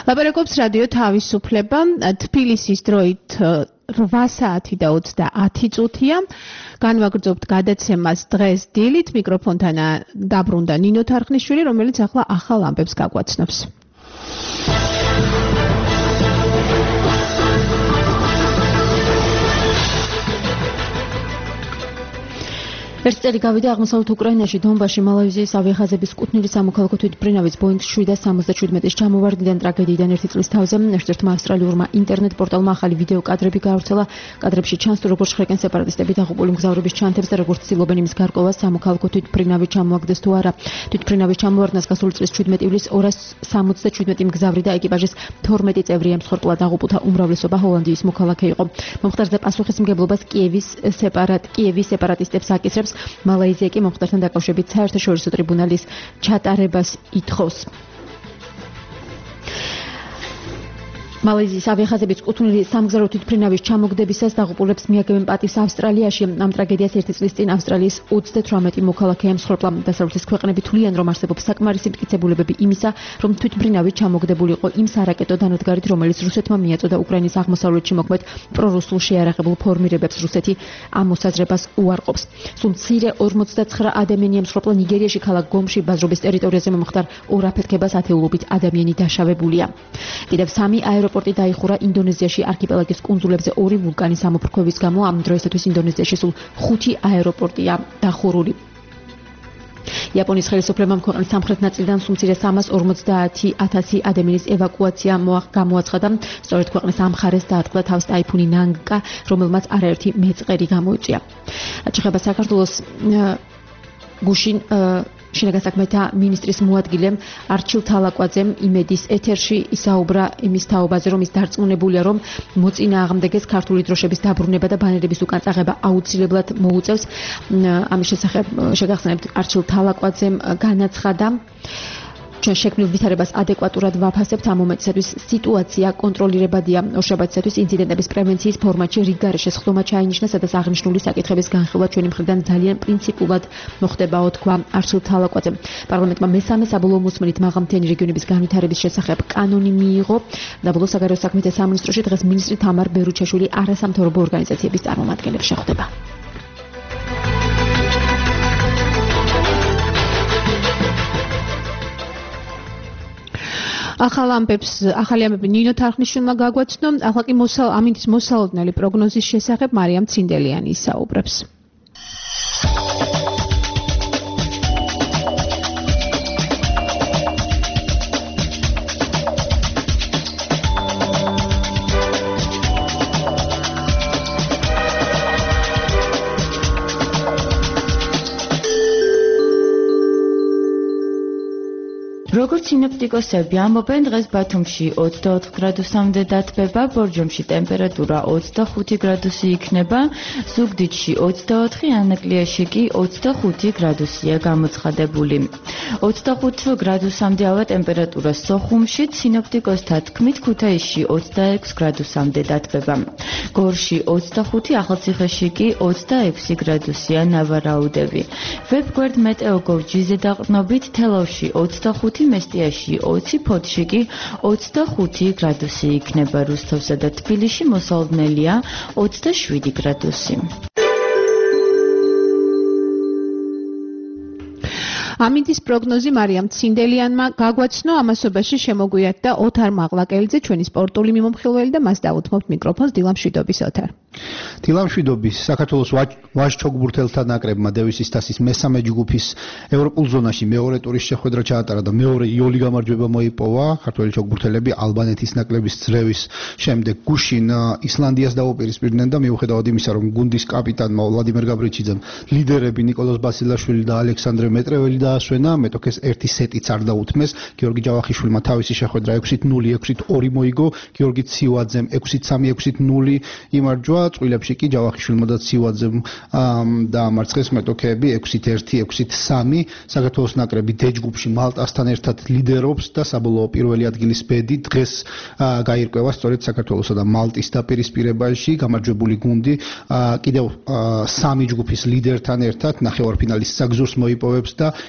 ლაპარაკობს რადიო თავისუფლება. თბილისის დროით რვა საათი და ოცდაათი წუთია. განვაგრძობთ გადაცემას დღეს დილით. მიკროფონთან დაბრუნდა ნინო თარხნიშვილი, რომელიც ახლა ახალ ამბებს გაგვაცნობს. ერთ წელი გავიდა აღმოსავლეთ უკრაინაში დონბასში მალაიზიის ავიახაზების კუთვნილი სამოქალაქო თვითმფრინავის Boeing შვიდ სამოცდაშვიდმეტის ჩამოვარდნიდან ტრაგედიიდან ერთი წლის თავზე ერთ-ერთმა ავსტრალიურმა ინტერნეტ პორტალმა ახალი ვიდეო კადრები გაავრცელა. კადრებში ჩანს, თუ როგორ შხრეკენ სეპარატისტები დაღუპული მგზავრების ჩანთებს და როგორც ცდილობენ იმის გარკვევას სამოქალაქო თვითმფრინავი ჩამოაგდეს თუ არა. თვითმფრინავის ჩამოვარდნას გასული წლის შვიდმეტი ივლისს ორას სამოცდაშვიდმეტი მგზავრი და ეკიპაჟის თორმეტი წევრი ემსხვერპლა. დაღუპულთა უმრავლესობა ჰოლანდიის მოქალაქე იყო. მომხდარზე პასუხისმგებლობას კიევის სეპარატ კიევის სეპარატისტებს აკისრებს. მალაიზია კი მომხდართან დაკავშირებით საერთაშორისო ტრიბუნალის ჩატარებას ითხოვს. მალაიზიის ავიახაზების კუთვნილი სამგზავრო თვითმფრინავის ჩამოგდებისას დაღუპულებს მიაგებენ პატივს ავსტრალიაში. ამ ტრაგედიას ერთი წლის წინ ავსტრალიის ოცდათვრამეტი მოქალაქე ემსხვერპლა. დასავლეთის ქვეყნები თვლიან, რომ არსებობს საკმარისი მტკიცებულებები იმისა, რომ თვითმფრინავი ჩამოგდებულიყო იმ სარაკეტო დანადგარით, რომელიც რუსეთმა მიაწოდა უკრაინის აღმოსავლეთში მოქმედ პრორუსულ შეიარაღებულ ფორმირებებს. რუსეთი ამ მოსაზრებას უარყოფს. სულ მცირე ორმოცდაცხრა ადამიანი ემსხვერპლა ნიგერიაში ქალაქ გომში ბაზრობის ტერიტორიაზე მომხდარ ორ აფეთქებას ათეულობით ადამიანი დაშავებულია. კიდევ სამი აეროპორტი პორტი დაიხურა ინდონეზიაში არქიპელაგის კუნძულებზე ორი ვულკანის ამოფრქვევის გამო. ამ დროისათვის ინდონეზიაში სულ ხუთი აეროპორტია დახურული. იაპონიის ხელისუფლებამ ქვეყნის სამხრეთ ნაწილიდან სულ მცირე სამას ორმოცდაათი ათასი ადამიანის ევაკუაცია გამოაცხადა. სწორედ ქვეყნის ამ მხარეს დაატყდა თავს ტაიფუნი ნანგკა, რომელმაც არაერთი მეწყერი გამოიწვია. ჭხება საქართველოს გუშინ შინაგან საქმეთა მინისტრის მოადგილემ არჩილ თალაკვაძემ იმედის ეთერში ისაუბრა იმის თაობაზე, რომ ის დარწმუნებულია, რომ მოწინააღმდეგეს ქართული დროშების დაბრუნება და ბანერების უკან წაღება აუცილებლად მოუწევს. ამის შესახებ შეგახსენებთ, არჩილ თალაკვაძემ განაცხადა, ჩვენ შექმნილ ვითარებას ადეკვატურად ვაფასებთ. ამ მომენტისათვის სიტუაცია კონტროლირებადია. ორშაბათისათვის ინციდენტების პრევენციის ფორმატში რიგგარეშე სხდომა ჩაინიშნა, სადაც აღნიშნული საკითხების განხილვა ჩვენი მხრიდან ძალიან პრინციპულად მოხდებაო, თქვა არჩილ თალაკვაძემ. პარლამენტმა მესამე საბოლოო მოსმენით მაღალმთიანი რეგიონების განვითარების შესახებ კანონი მიიღო. საბოლოო საგარეო საქმეთა სამინისტროში დღეს მინისტრი თამარ ბერუჩაშვილი არასამთავრობო ორგანიზაციების წარმომადგენლებს შეხვდება. ახალ ამბებს, ახალი ამბები ნინო თარხნიშვილმა გაგვაცნო. ახლა კი მოსალ ამინდის მოსალოდნელი პროგნოზის შესახებ მარიამ ცინდელიანი ისაუბრებს. როგორც სინოპტიკოსები ამბობენ, დღეს ბათუმში ოცდაოთხ გრადუსამდე დათბება, ბორჯომში ტემპერატურა ოცდახუთი გრადუსი იქნება, ზუგდიდში ოცდაოთხი, ანაკლიაში კი ოცდახუთი გრადუსია გამოცხადებული. ოცდახუთ გრადუსამდე ავა ტემპერატურა სოხუმში, სინოპტიკოსთა თქმით, ქუთაისში ოცდაექვსი გრადუსამდე დათბება. გორში ოცდახუთი, ახალციხეში კი ოცდაექვსი გრადუსია ნავარაუდები. ვებგვერდ მეტეოგოვ.gz ზედაყრდნობით თელავში ოცდახუთი, მესტიაში ოცი, ფოთში კი ოცდახუთი გრადუსი იქნება. რუსთავსა და თბილისში მოსალოდნელია ოცდაშვიდი გრადუსი. ამინდის პროგნოზი მარიამ ცინდელიანმა გაგვაცნო. ამასობაში შემოგვიათდა ოთარ მაღლაკელიძე, ჩვენი სპორტული მიმომხილველი და მას დავუთმობთ მიკროფონს. დილამშვიდობის ოთარ. დილამშვიდობის. საქართველოს ვაჟ-ჩოგბურთელთა ნაკრებმა დევისის თასის მესამე ჯგუფის ევროპულ ზონაში მეორე ტურის შეხვედრა ჩაატარა და მეორე იოლი გამარჯვება მოიპოვა. ქართველი ჩოგბურთელები ალბანეთის ნაკრების ძრევის შემდეგ გუშინ ისლანდიას დაუპირისპირდნენ და მიუხედავად იმისა, რომ გუნდის კაპიტანმა ვლადიმერ გაბრიჩიძემ ლიდერები ნიკოლოზ ბასილაშვილი და ალექსანდრე მეტრეველი დაასვენა, მეტოქეს ერთი სეტიც არ დაუთმეს. გიორგი ჯავახიშვილმა თავისი შეხვედრა ექვსით ნული, ექვსით ორი მოიგო, გიორგი ციუაძემ ექვსით სამი, ექვსით ნული იმარჯვა. წყვილებში კი ჯავახიშვილმა და ციუაძემ დაამარცხეს მეტოქეები ექვსით ერთი, ექვსით სამი. საქართველოს ნაკრები დ ჯგუფში მალტასთან ერთად ლიდერობს და საბოლოო პირველი ადგილის ბედი დღეს გაირკვევა სწორედ საქართველოსა და მალტის დაპირისპირებაში. გამარჯვებული გუნდი კიდევ სამი ჯგუფის ლიდერთან ერთად ნახევარფინალის საგზურს მოიპოვებს და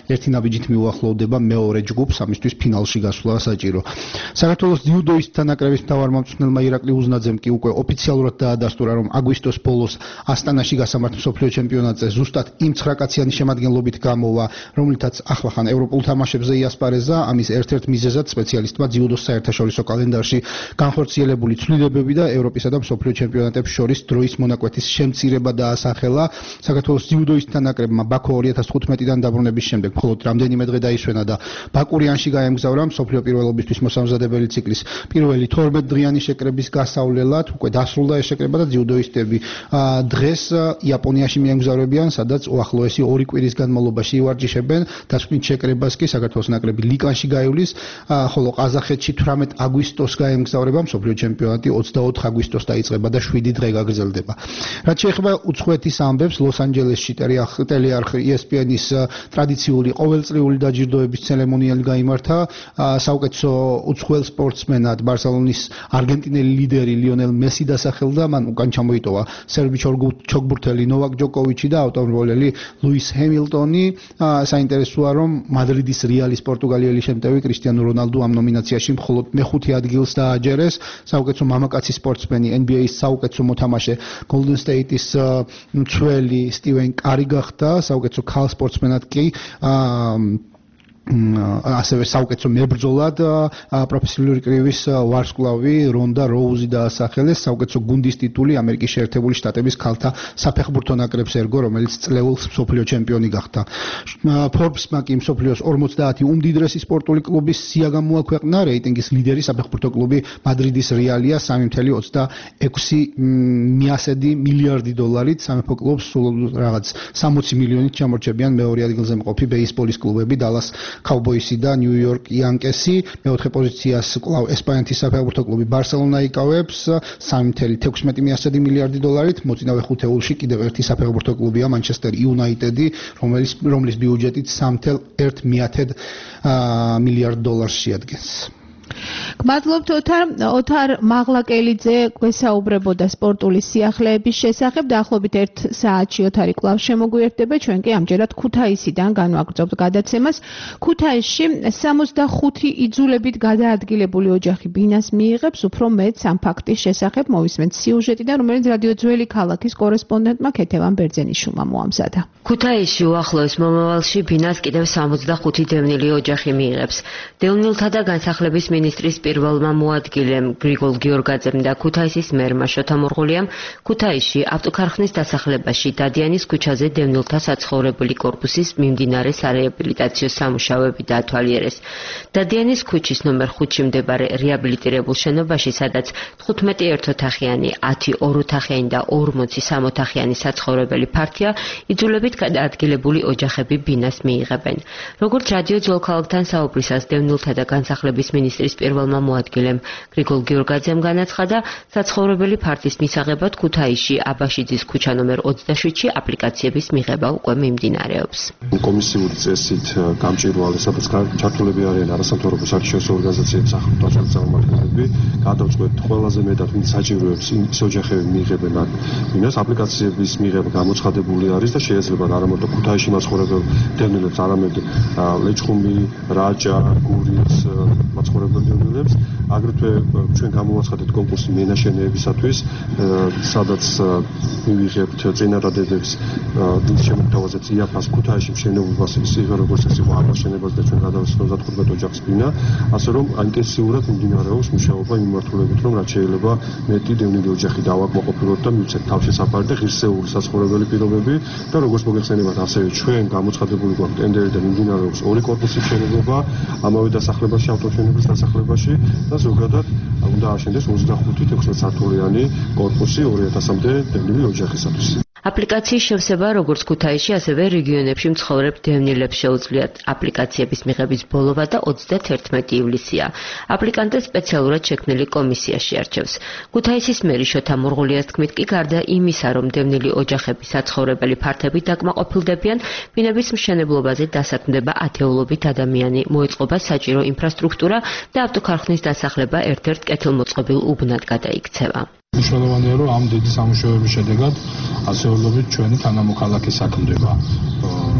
ერთი ნაბიჯით მიუახლოვდება მეორე ჯგუფს, ამისთვის ფინალში გასვლა საჭირო. საქართველოს ძიუდოისტთა ნაკრების მთავარმამწვრთნელმა ირაკლი უზნაძემ კი უკვე ოფიციალურად დაადასტურა, რომ აგვისტოს ბოლოს ასტანაში გასამართ მსოფლიო ჩემპიონატზე ზუსტად იმ ცხრაკაციანი შემადგენლობით გამოვა, რომლითაც ახლახან ევროპულ თამაშებზე იასპარეზა. ამის ერთ-ერთ მიზეზად სპეციალისტმა ძიუდოს საერთაშორისო კალენდარში განხორციელებული ცვლილებები და ევროპისა და მსოფლიო ჩემპიონატებს შორის დროის მონაკვეთის შემცირება დაასახელა. საქართველოს ძიუდოისტთა ნაკრებმა ბაქო ორი ათას თხუთმეტიდან დაბრუნების შემდეგ მხოლოდ რამდენიმე დღე დაისვენა და ბაკურიანში გაემგზავრა მსოფლიო პირველობისთვის მოსამზადებელი ციკლის პირველი თორმეტ დღიანი შეკრების გასავლელად. უკვე დასრულდა ეს შეკრება და ძიუდოისტები დღეს იაპონიაში მიემგზავრებიან, სადაც უახლოესი ორი კვირის განმავლობაში ივარჯიშებენ. დასკვნით შეკრებას კი საქართველოს ნაკრები ლიკანში გაივლის, ხოლო ყაზახეთში თვრამეტ აგვისტოს გაემგზავრება. მსოფლიო ჩემპიონატი ოცდაოთხ აგვისტოს დაიწყება და შვიდი დღე გაგრძელდება. რაც შეეხება უცხოეთის ამბებს, ლოს-ანჯელესში ტელეარხ ი ეს პი ენის ტრადიციული ყოველწლიური დაჯილდოების ცერემონიალი გაიმართა. საუკეთესო უცხოელ სპორტსმენად ბარსელონის არგენტინელი ლიდერი ლიონელ მესი დასახელდა, მან უკან ჩამოიტოვა სერბი ჩოგბურთელი ნოვაკ ჯოკოვიჩი და ავტომობილელი ლუის ჰემილტონი. საინტერესოა, რომ მადრიდის რეალის პორტუგალიელი შემტევი კრისტიანო რონალდუ ამ ნომინაციაში მხოლოდ მეხუთე ადგილს დააჯერეს. საუკეთესო მამაკაცი სპორტსმენი ენ ბი ეის საუკეთესო მოთამაშე Golden State-ის მცველი სტივენ კარი გახდა. საუკეთესო ქალ სპორტსმენად კი ასევე საუკეთესო მებრძოლად პროფესიონალური კრივის ვარსკვლავი რონდა როუზი დაასახელეს. საუკეთესო გუნდის ტიტული ამერიკის შეერთებული შტატების ქალთა საფეხბურთო ნაკრებს ერგო, რომელიც წლეულ მსოფლიო ჩემპიონი გახდა. Forbes-მა კი მსოფლიოს ორმოცდაათი უმდიდრესი სპორტული კლუბის სია გამოაქვეყნა. რეიტინგის ლიდერი საფეხბურთო კლუბი მადრიდის რეალია სამი ათეული ოცდაექვსი მიასედი მილიარდი დოლარით. სამეფო კლუბს სულ რაღაც სამოცი მილიონით ჩამორჩებიან მეორე ადგილზე მყოფი ბეისბოლის კლუბები დალას Cowboys-ი და New York Yankees-ი. მეოთხე პოზიციას კვლავ ესპანეთის საფეხბურთო კლუბი ბარსელონა იკავებს სამი ათეული თექვსმეტი მიასედი მილიარდი დოლარით. მოწინავე ხუთეულში კიდევ ერთი საფეხბურთო კლუბია Manchester United-ი, რომელიც რომლის ბიუჯეტით სამი ათეული ერთ მილიარდ დოლარს შეადგენს. გმადლობთ ოთარ ოთარ მაღლაკელიძე გვესაუბრებოდა სპორტული სიახლეების შესახებ. დაახლოებით ერთ საათში ოთარი კვლავ შემოგვიერთდება. ჩვენ კი ამჯერად ქუთაისიდან განვაგრძობთ გადაცემას. ქუთაისში სამოცდახუთი იძულებით გადაადგილებული ოჯახი ბინას მიიღებს. უფრო მეტ ამ ფაქტის შესახებ მოვისმენთ სიუჟეტიდან, რომელიც რადიო ძველი ქალაქის კორესპონდენტმა ქეთევან ბერძენიშვილმა მოამზადა. ქუთაისში უახლოეს მომავალში ბინას კიდევ სამოცდახუთი დევნილი ოჯახი მიიღებს. დევნილთა და განსახლების მინისტრის პირველმა მოადგილემ გრიგოლ გიორგაძემ და ქუთაისის მერმა შოთა მურღულიამ ქუთაისში ავტოქარხნის დასახლებაში დადიანის ქუჩაზე დევნილთა საცხოვრებელი კორპუსის მიმდინარე სარეაბილიტაციო სამუშაოები დაათვალიერეს. დადიანის ქუჩის ნომერ ხუთში მდებარე რეაბილიტირებულ შენობაში, სადაც თხუთმეტი ერთოთახიანი, ათი ოროთახიანი და ორმოცი სამოთახიანი საცხოვრებელი ფართია, იძულებით გადაადგილებული ოჯახები ბინას მიიღებენ. როგორც რადიო ძველ ქალაქთან საუბრისას დევნილთა და განსახლების მინისტრის პირველმა მოადგილემ გრიგოლ გიორგაძემ განაცხადა, საცხოვრებელი ფართის მისაღებად ქუთაისში აბაშიძის ქუჩა ნომერ ოცდაშვიდში აპლიკაციების მიღება უკვე მიმდინარეობს. კომისიური წესით გამჭვირვალე, სადაც ჩართულები არიან არასამთავრობო საერთაშორისო ორგანიზაციების სახელმწიფო წარმომადგენლები, გადავწყვეტ ყველაზე მეტად ვინც საჭიროებს ის ოჯახები მიიღებენ ბინას. აპლიკაციების მიღება გამოცხადებული არის და შეიძლება არა μόνο ქუთაისში მაცხოვრებელ დევნილებს, არამედ ლეჩხუმი, რაჭა, გურიის მაცხოვრებელ დევნილებს. აგრეთვე ჩვენ გამოვაცხადეთ კონკურსი მენაშენეებისათვის, სადაც მივიღებთ წინადადების დის შემოთავაზეთ იაფას ქუთაისში მშენებლობას, ისე როგორც ეს იყო აბაშენებას და ჩვენ გადავასწრებთ ოცდათხუთმეტ ოჯახს ბინა, ასე რომ ინტენსიურად მიმდინარეობს მუშაობა იმ მიმართულებით, რომ რაც შეიძლება მეტი დევნილი ოჯახი დავაკმაყოფილოთ და მივცეთ თავშესაფარი და ღირსეული საცხოვრებელი პირობები და როგორც მოგეხსენებათ, ასევე ჩვენ გამოცხადებული გვაქვს ტენდერი და მიმდინარეობს ორი კორპუსის მშენებლობა ამავე დასახლებაში, ავტომშენებლობის დასახლებაში და ზოგადად უნდა აშენდეს ოცდახუთი თექვსმეტსართულიანი კორპუსი ორი ათასამდე დევნილი ოჯახისათვის. აპლიკაციის შევსება როგორც ქუთაისში, ასევე რეგიონებში მცხოვრებ დევნილებს შეუძლიათ. აპლიკაციების მიღების ბოლოვა და ოცდათერთმეტი ივლისია. აპლიკანტებს სპეციალურად შექმნილი კომისია შეარჩევს. ქუთაისის მერი შოთა მურღულიას თქმით, კი გარდა იმისა, რომ დევნილი ოჯახების საცხოვრებელი ფართები დაკმაყოფილდებიან, ბინების მშენებლობაზე დასაქმდება ათეულობით ადამიანი, მოეწყობა საჭირო ინფრასტრუქტურა და ავტოქარხნის დასახლება ერთ-ერთ კეთილმოწყობილ უბნად გადაიქცევა. მნიშვნელოვანია, რომ ამ დიდი სამუშაოების შედეგად ასეულობით ჩვენი თანამოქალაქე საქმდება.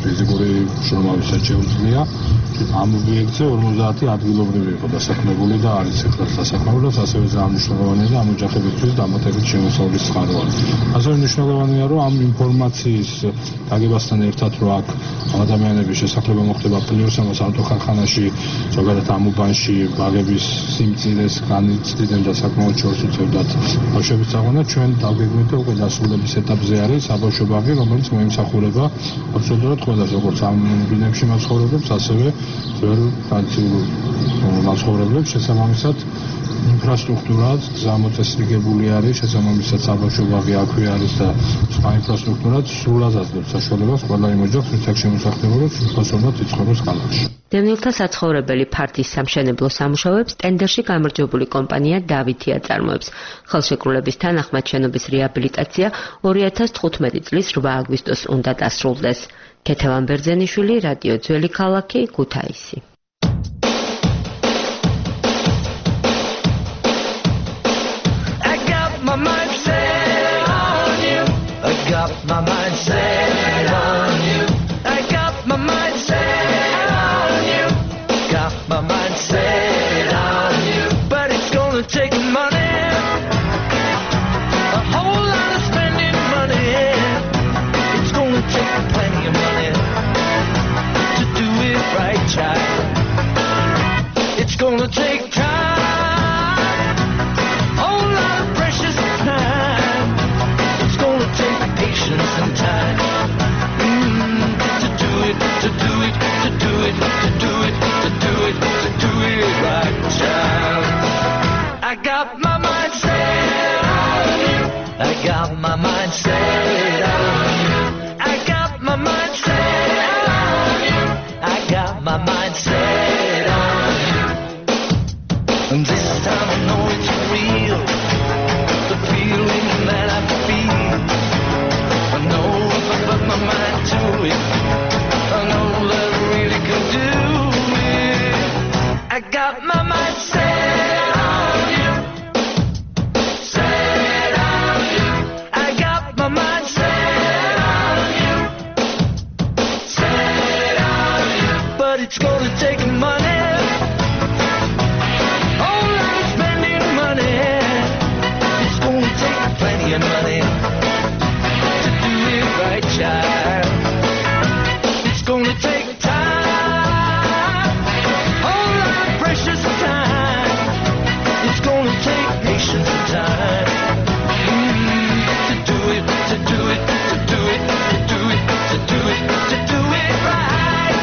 ფიზიკური შრომავისაც შეუძლია. ამ ობიექტზე ორმოცდაათი ადგილობრივი იყო დასაქმებული და არის ეხლა დასაქმებული, ასევე ძალიან მნიშვნელოვანია და ამ ოჯახებისთვის დამატებით შემოსავლის წყაროა. ასევე მნიშვნელოვანია, რომ ამ ინფორმაციის დაგებასთან ერთად, რომ აქ ადამიანების შესაძლებლობა მოხდება პლიუსამას ავტოხარხანაში, ზოგადად ამ უბანში ბაღების სიმწირეს განიცდიდნენ და საკმაოდ შორს უწევდათ ბავშვების წაღვნა, ჩვენ დაგეგმეთ და უკვე დასრულების ეტაპზე არის საბავშვო ბაღი, რომელიც მოიმსახურება აბსოლუტურად ყველას, როგორც ამ ბინებში მაცხოვრებლებს, ასევე ძველ ტრადიციულ მაცხოვრებლებს. შესაბამისად ინფრასტრუქტურაც გზამოწესრიგებული არის, შესაბამისად საბავშვო ბაღი აქვე არის და სხვა ინფრასტრუქტურაც სრულად აძლევს საშუალებას ყველა იმ ოჯახს, ვინც აქ შემოსახლებული, უცხოსოვნად იცხოვროს ქალაქში. დევნილთა საცხოვრებელი ფართის სამშენებლო სამუშაოებს ტენდერში გამარჯვებული კომპანია დავითი აწარმოებს. ხელშეკრულების თანახმად შენობის რეაბილიტაცია ორი ათას თხუთმეტი წლის რვა აგვისტოს უნდა დასრულდეს. ქეთევან ბერძენიშვილი, რადიო ძველი ქალაქი, ქუთაისი. My mind set on you. I got my mind set on you. I got my mind set on you. Got my mind set on you. But it's gonna take money, a whole lot of spending money. It's gonna take plenty of money to do it right, child. It's gonna take time. And time mm, to do it, to do it, to do it, to do it, to do it, to do it right, child. I got my mind set on you. I got my mind set on you. I got my mind set on you. I got my mind set on you. And this time I know it's real, the feeling that I feel. I know if I put my mind to it, I know that I really can do it. I got my mind set on you, set on you. I got my mind set on you, set on you. But it's gonna take money, oh, I'm spending money. It's gonna take plenty of money. Right, child. It's gonna take time, a whole lot of precious time. It's gonna take patience and time mm, to do it, to do it, to do it, to do it, to do it, to do it right.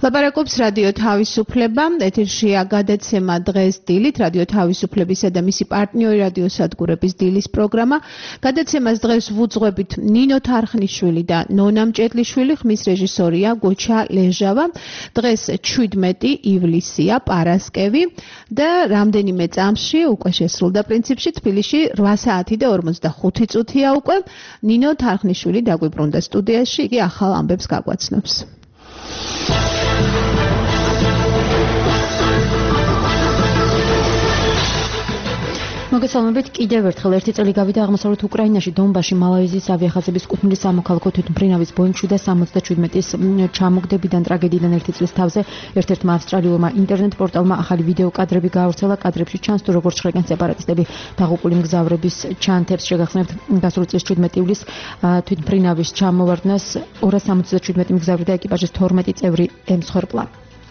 ლაპარაკობს რადიო თავისუფლება, ეთერშია გადაცემა დღეს დილით, რადიო თავისუფლებისა და მისი პარტნიორი რადიოსადგურების დილის პროგრამა. გადაცემას დღეს ვუძღვებით ნინო თარხნიშვილი და ნონა მჭედლიშვილი, ხმის რეჟისორია გოჩა ლეჟავა. დღეს შვიდმეტი ივლისია, პარასკევი და რამდენიმე წამში უკვე შესრულდა პრინციპში თბილისში რვა საათი და ორმოცდახუთი წუთია უკვე. ნინო თარხნიშვილი დაგვიბრუნდა სტუდიაში, იგი ახალ ამბებს გაგვაცნობს. მოგესალმებით, კიდევ ერთხელ ერთი წელი გავიდა აღმოსავლეთ უკრაინაში დონბასში მალაიზიის ავიახაზების კუთვნილი სამოქალაქო თვითმფრინავის ბოინგ შვიდ სამოცდაშვიდმეტის ჩამოგდებიდან ტრაგედიიდან ერთი წლის თავზე ერთ-ერთმა ავსტრალიურმა ინტერნეტ პორტალმა ახალი ვიდეო კადრები გაავრცელა. კადრებში ჩანს თუ როგორ შრეგან სეპარატისტები დაღუპული მგზავრების ჩანთებს. შეგახსენებთ, გასული წლის შვიდმეტი ივლისს თვითმფრინავის ჩამოვარდნას ორას სამოცდაშვიდმეტი მგზავრი და ეკიპაჟის თორმეტი წევრი ემსხვერპლა.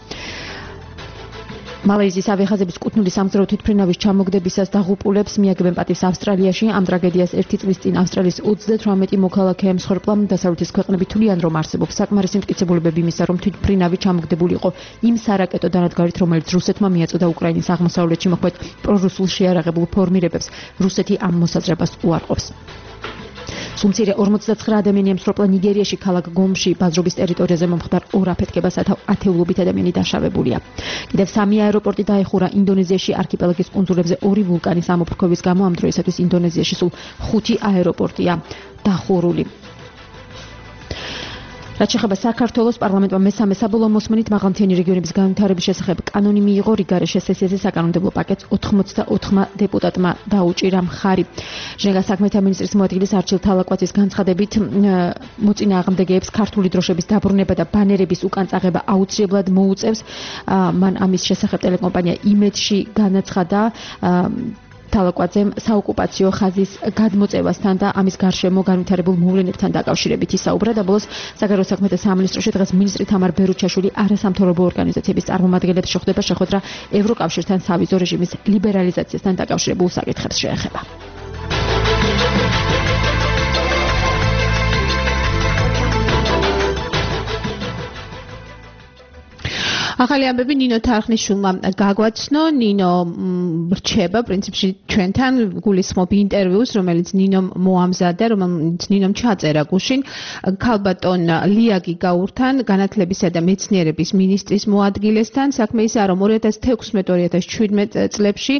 მალაიზიის ავიახაზების კუთვნილი სამგზავრო თვითმფრინავის ჩამოგდებისას დაღუპულებს მიაგებენ პატივს ავსტრალიაში. ამ ტრაგედიას ერთი წლის წინ ავსტრალიის ოცდათვრამეტი მოქალაქე ემსხვერპლა. დასავლეთის ქვეყნები თვლიან, რომ არსებობს საკმარისი მტკიცებულებები იმისა, რომ თვითმფრინავი ჩამოგდებული იყო იმ სარაკეტო დანადგარით, რომელიც რუსეთმა მიაწოდა უკრაინის აღმოსავლეთში მოქმედ პრორუსულ შეიარაღებულ ფორმირებებს. რუსეთი ამ მოსაზრებას უარყოფს. სუმცირე ორმოცდაცხრა ადამიანი ემსხვერპლა ნიგერიაში ქალაქ გომში ბაზრობის ტერიტორიაზე მომხდარ ორ აფეთქებას ათეულობით ადამიანი დაშავებულია. კიდევ სამი აეროპორტი დაეხურა ინდონეზიაში არქიპელაგის კუნძულებზე ორი ვულკანის ამოფრქვევის გამო. ამ დროისათვის ინდონეზიაში სულ ხუთი აეროპორტია დახურული. რაც შეეხება საქართველოს პარლამენტმა მესამე საბოლოო მოსმენით მაღალმთიანი რეგიონების განვითარების შესახებ კანონი მიიღო. რიგარეშე სესიაზე საკანონმდებლო პაკეტს ოთხმოცდაოთხმა დეპუტატმა დაუჭირა მხარი. ჟენგას საქმეთა მინისტრის მოადგილის არჩილ თალაკვაცის განცხადებით მოწინააღმდეგეებს ქართული დროშების დაბრუნება და ბანერების უკან წაღება აუცილებლად მოუწევს. მან ამის შესახებ ტელეკომპანია იმედში განაცხადა. თალაკვაძემ საოკუპაციო ხაზის გადმოწევასთან და ამის გარშემო განვითარებულ მოვლენებთან დაკავშირებით ისაუბრა და ბოლოს საგარეო საქმეთა სამინისტროში დღეს მინისტრი თამარ ბერუჩაშვილი არასამთავრობო ორგანიზაციების წარმომადგენლებს შეხვდება შეხვედრა ევროკავშირთან სავიზო რეჟიმის ლიბერალიზაციასთან დაკავშირებულ საკითხებს შეეხება. ახალი ამბები ნინო თარხნიშვილმა გაგვაცნო. ნინო რჩება პრინციპში ჩვენთან, გულისხმობ ინტერვიუს, რომელიც ნინომ მოამზადა, რომელიც ნინომ ჩაწერა გუშინ ქალბატონ ლიაგი გაურთან, განათლებისა და მეცნიერების მინისტრის მოადგილესთან. საქმე ისაა, რომ ორი ათას თექვსმეტ ორი ათას შვიდმეტ წლებში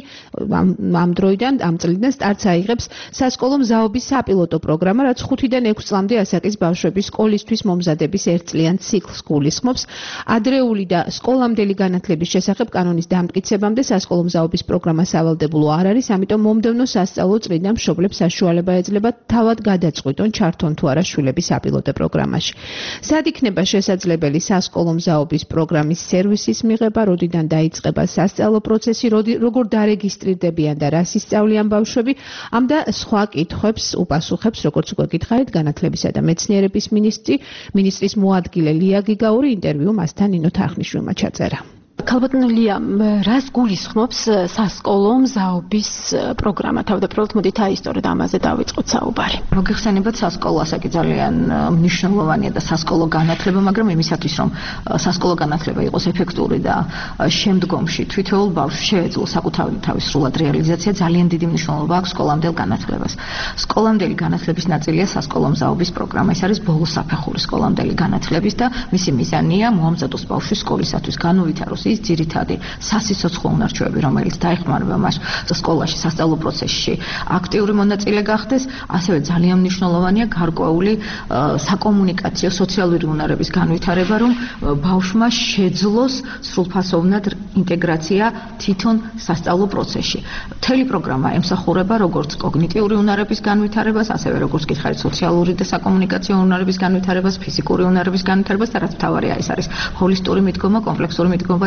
ამ დროიდან, ამ წლიდან სტარტს აიღებს სასკოლო მზაობის საპილოტო პროგრამა, რაც ხუთიდან ექვს წლამდე ასაკის ბავშვების სკოლისთვის მომზადების ერთწლიან ციკლს გულისხმობს. ადრეული და სკოლამდელი განათლების შესახებ კანონის დამტკიცებამდე სასკოლო მზაობის პროგრამა სავალდებულო არ არის, ამიტომ მომდევნო სასწავლო წლიდან მშობლებს საშუალება ეძლება თავად გადაწყვიტონ ჩართონ თუ არა შვილების საპილოტო პროგრამაში. სად იქნება შესაძლებელი სასკოლო მზაობის პროგრამის სერვისის მიღება, როდიდან დაიწყება სასწავლო პროცესი, როგორ დარეგისტრირდებიან და რას ისწავლიან ბავშვები, ამ და სხვა კითხვებს უპასუხებს, როგორც უკვე გითხარით, განათლებისა და მეცნიერების მინისტრი, მინისტრის მოადგილე ლია გიგაური. ინტერვიუ მასთან ნინო თარხნიშვილმა ჩაწერა. ქალბატონ ლია, რას გულისხმობს სასკოლო მზაობის პროგრამა? თავდაპირველად მოდით აისტორეთ ამაზე დავიწყოთ საუბარი. მოგეხსენებათ, სასკოლო ასაკი ძალიან მნიშვნელოვანია და სასკოლო განათლება, მაგრამ იმისათვის, რომ სასკოლო განათლება იყოს ეფექტური და შემდგომში თვითოულ ბავშვს შეეძლო საკუთარი თავის სრულად რეალიზაცია, ძალიან დიდი მნიშვნელობა აქვს სკოლამდელ განათლებას. სკოლამდელი განათლების ნაწილია სასკოლო მზაობის პროგრამა. ეს არის ბოლო საფეხური სკოლამდელი განათლების და მისი მიზანია მოამზადოს ბავშვი სკოლისათვის, განუვითაროს ის ძირითადი სასიცოცხლო უნარჩვევები, რომელიც დაეხმარება მას სკოლაში, სასწავლო პროცესში აქტიური მონაწილე გახდეს, ასევე ძალიან მნიშვნელოვანია გარკვეული საკომუნიკაციო, სოციალური უნარების განვითარება, რომ ბავშვმა შეძლოს სრულფასოვნად ინტეგრაცია თვითონ სასწავლო პროცესში. მთელი პროგრამა ემსახურება როგორც კოგნიტიური უნარების განვითარებას, ასევე როგორც გითხარით, სოციალური და საკომუნიკაციო უნარების განვითარებას, ფიზიკური უნარების განვითარებას და რაც მთავარია, ეს არის ჰოლისტური მიდგომა, კომპლექსური მიდგომა და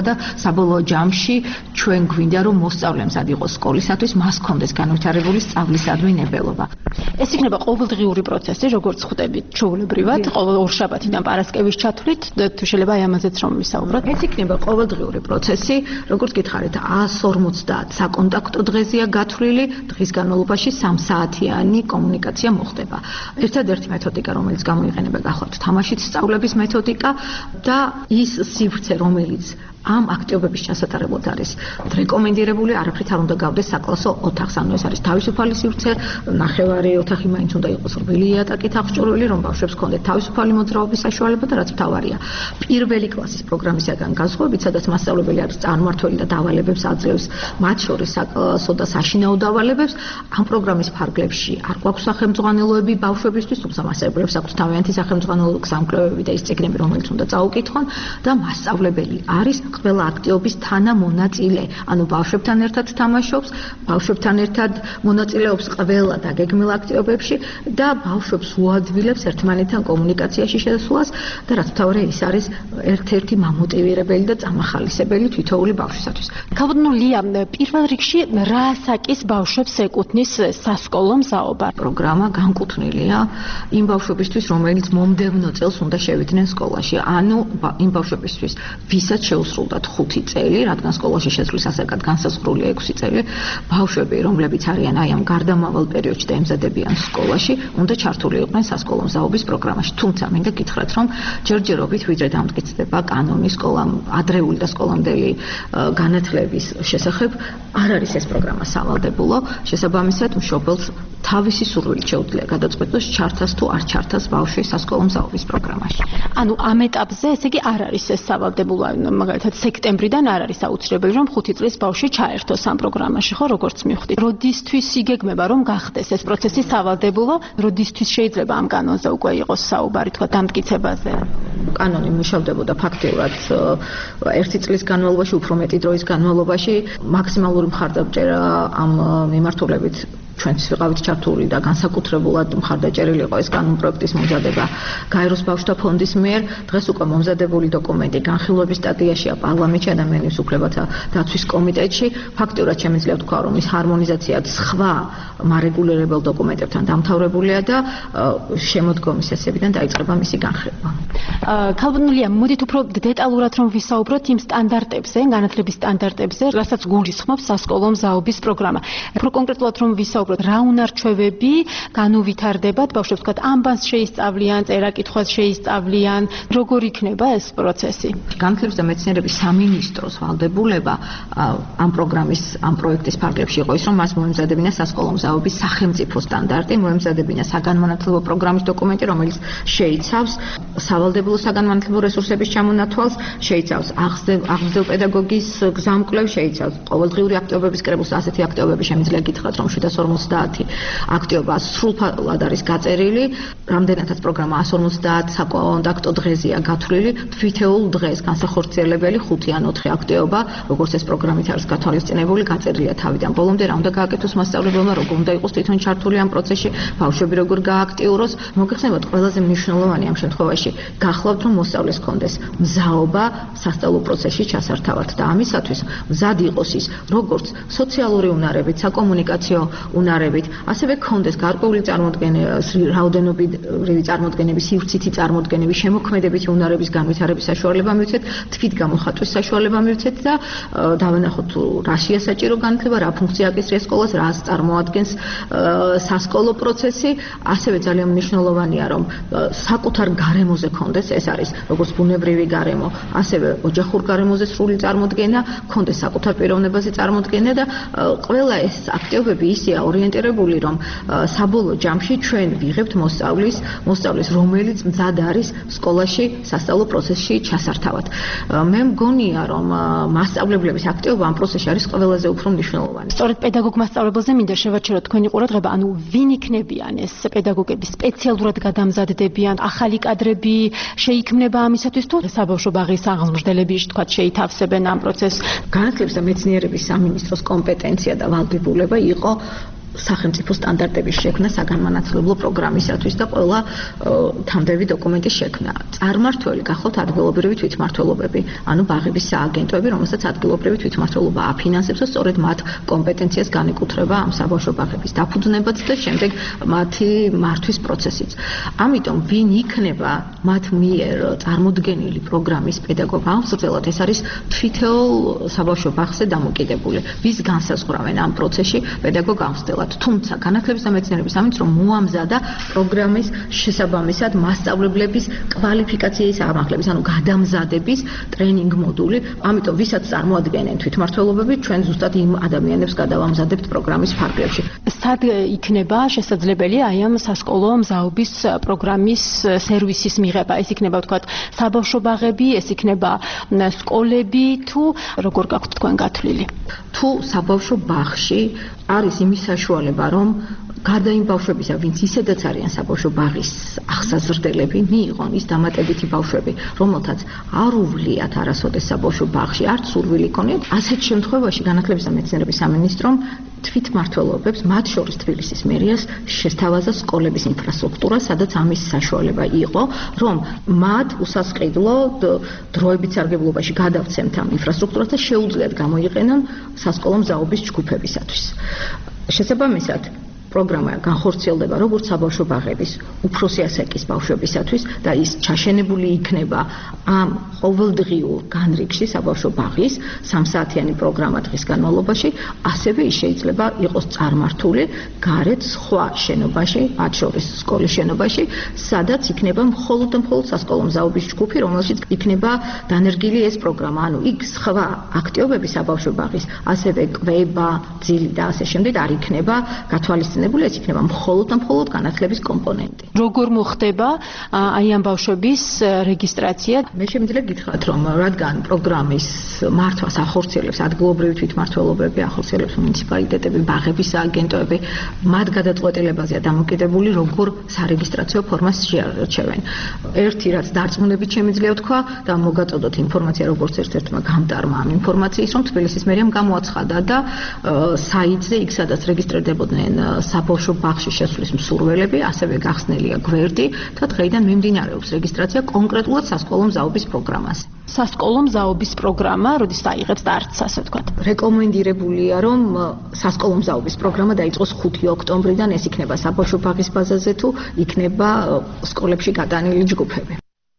და საბოლოო ჯამში ჩვენ გვინდა რომ მოსწავლე მზად იყოს სკოლისათვის, მას ჰქონდეს განვითარებული სწავლისადმი ნებელობა. ეს იქნება ყოველდღიური პროცესი, როგორც ხვდებით, ჩვეულებრივად, ყოველ ორშაბათიდან პარასკევის ჩათვლით, თუ შეიძლება აი ამაზეც რომ ვისაუბროთ. ეს იქნება ყოველდღიური პროცესი, როგორც გითხარით, εκατს ორმოცდაათ საკონტაქტო დღეზეა გათვლილი, დღის განმავლობაში სამ საათიანი კომუნიკაცია მოხდება. ერთადერთი მეთოდიკა, რომელიც გამოიყენება, გახლავთ თამაშით სწავლების მეთოდიკა და ის სივრცე, რომელიც ამ აქტივობების ჩასატარებლად არის რეკომენდირებული, არაფრით არ უნდა გავდეს საკლასო ოთახს, ანუ ეს არის თავისუფალი სივრცე, ნახევარი ოთახი მაინც უნდა იყოს რბილი იატაკით აღჭურვილი, რომ ბავშვებს ჰქონდეთ თავისუფალი მოძრაობის საშუალება და რაც მთავარია, პირველი კლასის პროგრამისგან განსხვავებით, სადაც მასწავლებელი არის წარმმართველი და დავალებებს აძლევს, მათ შორის საკლასო და საშინაო დავალებებს, ამ პროგრამის ფარგლებში არ გვაქვს სახელმძღვანელოები ბავშვებისთვის, თუმცა მასწავლებლებს აქვთ თავიანთი სახელმძღვანელო გზამკვლევები და ის წიგნები, რომელიც უნდა წაუკითხონ და მასწავლებელი არის ყველა აქტივობის თანამონაწილე, ანუ ბავშვებთან ერთად თამაშობს, ბავშვებთან ერთად მონაწილეობს ყველა დაგეგმილ აქტივობებში და ბავშვებს უადვილებს ერთმანეთთან კომუნიკაციაში შესვლას და რაც მთავარია, ის არის ერთ-ერთი მამოტივირებელი და წამახალისებელი თითოეული ბავშვისათვის. ქალბატონო ლია, პირველ რიგში რა ასაკის ბავშვებს ეკუთვნის სასკოლო მზაობა? პროგრამა განკუთვნილია იმ ბავშვებისთვის, რომელიც მომდევნო წელს უნდა შევიდნენ სკოლაში, ანუ იმ ბავშვებისთვის, ვისაც შეუსრულდათ ხუთი წელი, რადგან სკოლაში შესვლის ასაკად განსაზღვრულია ექვსი წელი, ბავშვები, რომლებიც არიან აი ამ გარდამავალ პერიოდში და ემზადებიან სკოლაში, უნდა ჩართული იყვნენ სასკოლო მზაობის პროგრამაში. თუმცა მინდა გითხრათ, რომ ჯერჯერობით ვიდრე დამტკიცდება კანონი სკოლამ, ადრეული და სკოლამდელი განათლების შესახებ, არ არის ეს პროგრამა სავალდებულო, შესაბამისად მშობელს თავისი სურვილით შეუძლია გადაწყვეტოს ჩართას თუ არ ჩართას ბავშვი სასკოლო მზაობის პროგრამაში. ანუ ამ ეტაპზე ესე იგი არ არის ეს სავალდებულო, მაგალითად სექტემბრიდან არ არის აუცილებელი რომ ხუთი წლის ბავშვი ჩაერთოს ამ პროგრამაში, ხო, როგორც მივხვდით. როდისთვის იგეგმება რომ გახდეს ეს პროცესი სავალდებულო, როდისთვის შეიძლება ამ კანონზე უკვე იყოს საუბარი, თქვა დამტკიცებაზე? კანონი მუშავდებოდა ფაქტიურად ერთი წლის განმავლობაში, უფრო მეტი დროის განმავლობაში, მაქსიმალური მხარდამჭერა ამ მიმართულებით ჩვენც ვიყავით ჩართული და განსაკუთრებულად მხარდაჭერილი იყო ეს კანონპროექტის მომზადება გაეროს ბავშვთა ფონდის მიერ. დღეს უკვე მომზადებული დოკუმენტი განხილვების სტადიაშია პარლამენტში, ადამიანის უფლებათა დაცვის კომიტეტში. ფაქტიურად შემიძლია ვთქვა, რომ ის ჰარმონიზაციად სხვა მარეგულირებელ დოკუმენტებთან დამთავრებულია და შემოდგომის წესებიდან დაიწყება მისი განხილვა. ქალბატონო ლია, მოდით უფრო დეტალურად რომ ვისაუბროთ იმ სტანდარტებზე, განათლების სტანდარტებზე, რასაც გულისხმობს სასკოლო მზაობის პროგრამა. უფრო კონკრეტულად რომ ვისაუბროთ, რა უნარჩვევები განუვითარდებათ ბავშვებს, თქვათ, ამბანს შეისწავლიან, წერა-კითხვას შეისწავლიან, როგორ იქნება ეს პროცესი? განათლების და მეცნიერების სამინისტროს ვალდებულება ამ პროგრამის, ამ პროექტის ფარგლებში იყო ის, რომ მას მოემზადებინა სასკოლო მზაობის სახელმწიფო სტანდარტი, მოემზადებინა საგანმანათლებლო პროგრამის დოკუმენტი, რომელიც შეიცავს სავალდებულო საგანმანათლებლო რესურსების ჩამონათვალს, შეიცავს აღზრდილ პედაგოგის გზამკვლევს, შეიცავს ყოველდღიური აქტივობების კრებულს, ასეთი აქტივობები შემიძლია გითხრათ, რომ შვიდას ორმოცდაათი აქტივობა სრულფარულად არის გაწერილი, რამდენადაც პროგრამა ას ორმოცდაათ საკონტაქტო დღეზეა გათვლილი, თითოეულ დღეს განსახორციელებელი ხუთი ან ოთხი აქტივობა, როგორც ეს პროგრამით არის გათვალისწინებული, გაწერილია თავიდან ბოლომდე, რა უნდა გააკეთოს მასწავლებელმა, როგორ უნდა იყოს თვითონ ჩართული ამ პროცესში, ბავშვები როგორ გააქტიუროს. მოგეხსენებათ, ყველაზე მნიშვნელოვანი ამ შემთხვევაში გახლავთ, რომ მოსწავლეს ჰქონდეს მზაობა სასწავლო პროცესში ჩასართავად და ამისათვის მზად იყოს ის, როგორც სოციალური უნარებით, საკომუნიკაციო უნარებით, ასევე ჰქონდეს გარკვეული წარმოდგენების, რაოდენობრივი წარმოდგენების, სივრცითი წარმოდგენების, შემოქმედებითი უნარების განვითარების საშუალება მივცეთ, თვით გამოხატვის საშუალება მივცეთ და დავანახოთ თუ რაშია საჭირო განათლება, რა ფუნქცია აკისრია სკოლას, რას წარმოადგენს სასკოლო პროცესი, ასევე ძალიან მნიშვნელოვანია, რომ საკუთარ გარემოზე ჰქონდეს, ეს არის როგორც ბუნებრივი გარემო, ასევე ოჯახურ გარემოზე სრული წარმოდგენა, ჰქონდეს საკუთარ პიროვნებაზე წარმოდგენა და ყველა ეს აქტივობები ისეა ორიენტირებული, რომ საბოლოო ჯამში ჩვენ ვიღებთ მოსწავლის, მოსწავლის, რომელიც მზად არის სკოლაში სასწავლო პროცესში ჩასართავად. მე მგონია, რომ მასწავლებლების აქტივობა ამ პროცესში არის ყველაზე უფრო მნიშვნელოვანი. სწორედ პედაგოგ-მასწავლებელზე მინდა შევაჩეროთ თქვენი ყურადღება, ანუ ვინ იქნებიან ეს პედაგოგები, სპეციალურად გადამზადდებიან, ახალი კადრები შეიქმნება ამისათვის, თუ საბავშვო ბაღის აღმზრდელები, თქვათ, შეითავსებენ ამ პროცესს? განათლების და მეცნიერების სამინისტროს კომპეტენცია და ვალდებულება იყო სახელმწიფო სტანდარტების შექმნა საგანმანათლებლო პროგრამისათვის და ყველა თანმდევი დოკუმენტის შექმნა. წარმმართველი გახლავთ ადგილობრივი თვითმმართველობები, ანუ ბაღების სააგენტოები, რომელსაც ადგილობრივი თვითმმართველობა აფინანსებს და სწორედ მათ კომპეტენციას განეკუთვნება ამ საბავშვო ბაღების დაფუძნებაც და შემდეგ მათი მართვის პროცესიც. ამიტომ ვინ იქნება მათ მიერ წარმოდგენილი პროგრამის პედაგოგი, აღმოსავლად ეს არის თვითეულ საბავშვო ბაღზე დამოკიდებული. ვის განსაზღვრავენ ამ პროცესში პედაგოგ აღმოსავლად. თუმცა განათლების და მეცნიერების სამინისტრო მოამზადა პროგრამის შესაბამისად მასწავლებლების კვალიფიკაციის ამაღლების, ანუ გადამზადების ტრენინგ მოდული. ამიტომ ვისაც წარმოადგენენ თვითმმართველობები, ჩვენ ზუსტად იმ ადამიანებს გადავამზადებთ პროგრამის ფარგლებში. სად იქნება შესაძლებელი აი ამ სასკოლო მზაობის პროგრამის სერვისის მიღება? ეს იქნება ვთქვათ საბავშვო ბაღები, ეს იქნება სკოლები თუ როგორ გაქვთ თქვენ გათვლილი? თუ საბავშვო ბაღში არის იმის საშუალება, რომ გარდა იმ ბავშვებისა, ვინც ისედაც არიან საბავშვო ბაღის აღსაზრდელები, მიიღონ ის დამატებითი ბავშვები, რომელთაც არ უვლიათ არასოდეს საბავშვო ბაღში, არც სურვილი ქონიათ, ასეთ შემთხვევაში განათლების და მეცნიერების სამინისტრომ თვითმმართველობებს, მათ შორის თბილისის მერიას შესთავაზა სკოლების ინფრასტრუქტურა, სადაც ამის საშუალება იყო, რომ მათ უსასყიდლოდ დროებით სარგებლობაში გადავცემთ ამ ინფრასტრუქტურას და შეუძლიათ გამოიყენონ სასკოლო მზაობის ჯგუფებისათვის. შესაბამისად, პროგრამა განხორციელდება როგორც საბავშვო ბაღების უფროსი ასაკის ბავშვებისათვის და ის ჩაშენებული იქნება ამ ყოველდღიურ განრიგში საბავშვო ბაღის სამსაათიანი პროგრამა დღის განმავლობაში, ასევე ის შეიძლება იყოს წარმართული გარეთ სხვა შენობაში, მათ შორის სკოლის შენობაში, სადაც იქნება მხოლოდ და მხოლოდ სასკოლო მზაობის ჯგუფი, რომელშიც იქნება დანერგილი ეს პროგრამა, ანუ იქ სხვა აქტივობები საბავშვო ბაღის, ასევე კვება, ძილი და ასე შემდეგ არ იქნება გათვალისწინებული. ეს იქნება მხოლოდ და მხოლოდ განათლების კომპონენტი. როგორ მოხდება აი ამ ბავშვების რეგისტრაცია? მე შემიძლია გითხრათ, რომ რადგან პროგრამის მართვას ახორციელებს ადგილობრივი თვითმმართველობები, ახორციელებს მუნიციპალიტეტები, ბაღების სააგენტოები, მათ გადაწყვეტილებაზეა დამოკიდებული, როგორ სარეგისტრაციო ფორმას შეარჩევენ. ერთი რაც დარწმუნებით შემიძლია ვთქვა და მოგაწოდოთ ინფორმაცია როგორც ერთ-ერთმა გამტარმა ამ ინფორმაციის, რომ თბილისის მერიამ გამოაცხადა და საიტზე იქ სადაც რეგისტრირდებოდნენ საბავშვო ბაღში შესვლის მსურველები, ასევე გახსნელია გვერდი და დღეიდან მიმდინარეობს რეგისტრაცია კონკრეტულად სასკოლო მზაობის პროგრამაზე. სასკოლო მზაობის პროგრამა, როდის დაიღებს დარწს, ასე ვთქვათ. რეკომენდირებულია, რომ სასკოლო მზაობის პროგრამა დაიწყოს ხუთი ოქტომბრიდან, ეს იქნება საბავშვო ბაღის ბაზაზე თუ იქნება სკოლებში გადანილი ჯგუფები.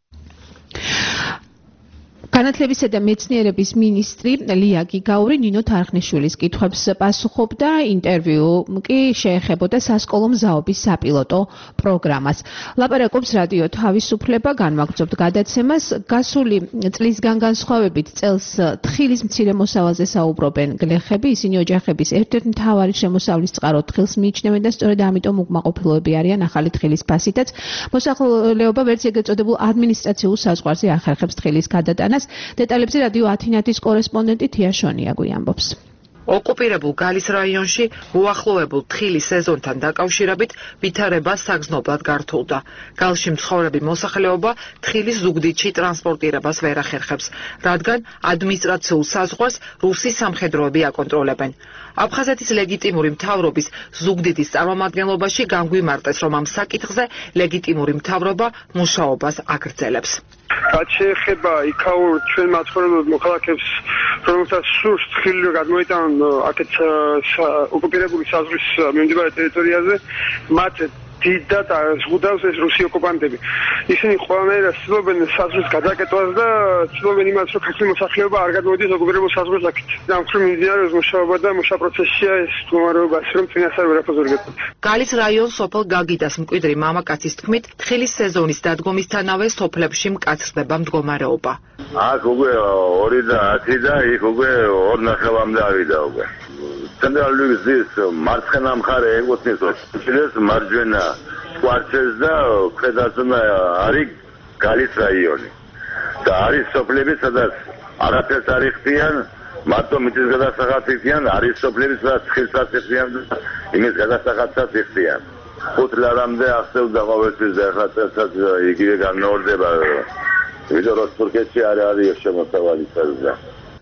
განათლებისა და მეცნიერების მინისტრი ლია გიგაური ნინო თარხნიშვილის კითხვებს პასუხობდა, ინტერვიუ კი შეეხებოდა სასკოლო მზაობის საპილოტო პროგრამას. ლაპარაკობს რადიო თავისუფლება, განვაგრძობთ გადაცემას. გასული წლისგან განსხვავებით წელს თხილის მცირე მოსავალზე საუბრობენ გლეხები, ისინი ოჯახების ერთ-ერთი მთავარი შემოსავლის წყარო თხილს მიიჩნევენ და სწორედ ამიტომ უკმაყოფილოები არიან ახალი თხილის ფასითაც. მოსახლეობა ვერც ეგრეთ წოდებულ ადმინისტრაციულ საზღვარზე ახერხებს თხილის გადატანას. დეტალებზე რადიო ათინათის კორესპონდენტი თია შონია გვიამბობს. ოკუპირებულ გალის რაიონში უახლოებულ თხილის სეზონთან დაკავშირებით ვითარება საგრძნობლად გართულდა. გალში მცხოვრები მოსახლეობა თხილის ზუგდიდში ტრანსპორტირებას ვერ ახერხებს, რადგან ადმინისტრაციულ საზღვარს რუსი სამხედროები აკონტროლებენ. აფხაზეთის ლეგიტიმური მთავრობის ზუგდიდის წარმომადგენლობაში განგვიმარტეს, რომ ამ საკითხზე ლეგიტიმური მთავრობა მუშაობას აგრძელებს. რაც შეეხება იქაურ ჩვენ მაცხოვრებელ მოქალაქეებს, რომელთაც სურს თხილი გადმოიტანონ აქეთ ოკუპირებული საზღვრის მიმდებარე ტერიტორიაზე, მათ დიდად ზღუდავს ეს რუსი ოკუპანტები. ისინი ყველანაირად ცდილობენ საზღვრის გადაკეტვას და ცდილობენ იმას, რომ ქართული მოსახლეობა არ გადმოიდეს ოკუპირებულ საზღვრს აქეთ. ამ მხრივ მიმდინარეობს მუშაობა და მუშა პროცესია ეს მდგომარეობა, რომ წინასწარ ვერაფერს ვერ გეტყვით. გალის რაიონ სოფელ გაგიდას მკვიდრი მამაკაცის თქმით, თხილის სეზონის დადგომისთანავე სოფლებში მკაცრდება მდგომარეობა. აქ უკვე ორი და ათი და იქ უკვე ორ ნახევარამდე ავიდა უკვე. ცენტრალური გზის მარცხენა მხარე ეკუთვნის ოფიციალს მარჯვენა კვარცხლბეკს და ქვედაზონა არის გალის რაიონი. და არის სოფლები, სადაც არაფერს არ იხდიან, მარტო მიწის გადასახადს იხდიან, არის სოფლები, სადაც თხილსაც იხდიან და იმის გადასახადსაც იხდიან. ხუთ ლარამდე აღწევდა ყოველთვის და ახლა წელსაც იგივე განმეორდება. ვიდრე რომ თურქეთში არ არის შემოსავალი საზღვრა.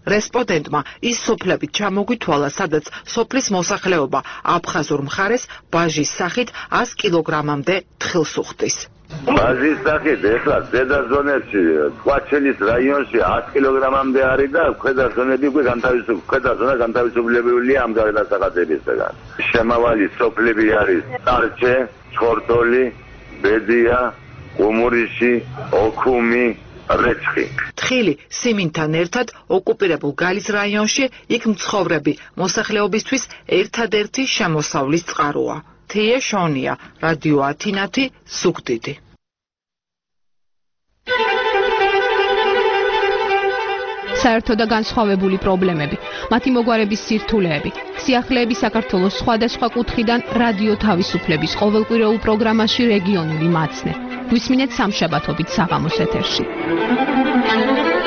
რესპონდენტმა ის სოფლებით ჩამოგვითვალა, სადაც სოფლის მოსახლეობა აფხაზურ მხარეს ბაჟის სახით ას კილოგრამამდე თხილს უხდის. ბაჟის სახით ეხლა ზედა ზონებში, კვაჩელის რაიონში ას კილოგრამამდე არის და ქვედა ზონები უკვე განთავისუფლებული, ქვედა ზონა განთავისუფლებულია ამ გადასახადებისგან. შემავალი სოფლები არის ტარჩე, ჩხორტოლი, ბედია, ყუმურიში, ოქუმი, რეცხი. თხილი სიმინთან ერთად ოკუპირებულ გალის რაიონში იქ მცხოვრები მოსახლეობისთვის ერთადერთი შემოსავლის წყაროა. თეა შონია, რადიო ათინათი, ზუგდიდი. საერთო და განსხვავებული პრობლემები, მათი მოგვარების სირთულეები, სიახლეები საქართველოს სხვადასხვა კუთხიდან რადიო თავისუფლების ყოველკვირეულ პროგრამაში რეგიონული მაცნე. გვისმინეთ სამშაბათობით საღამოს ეთერში.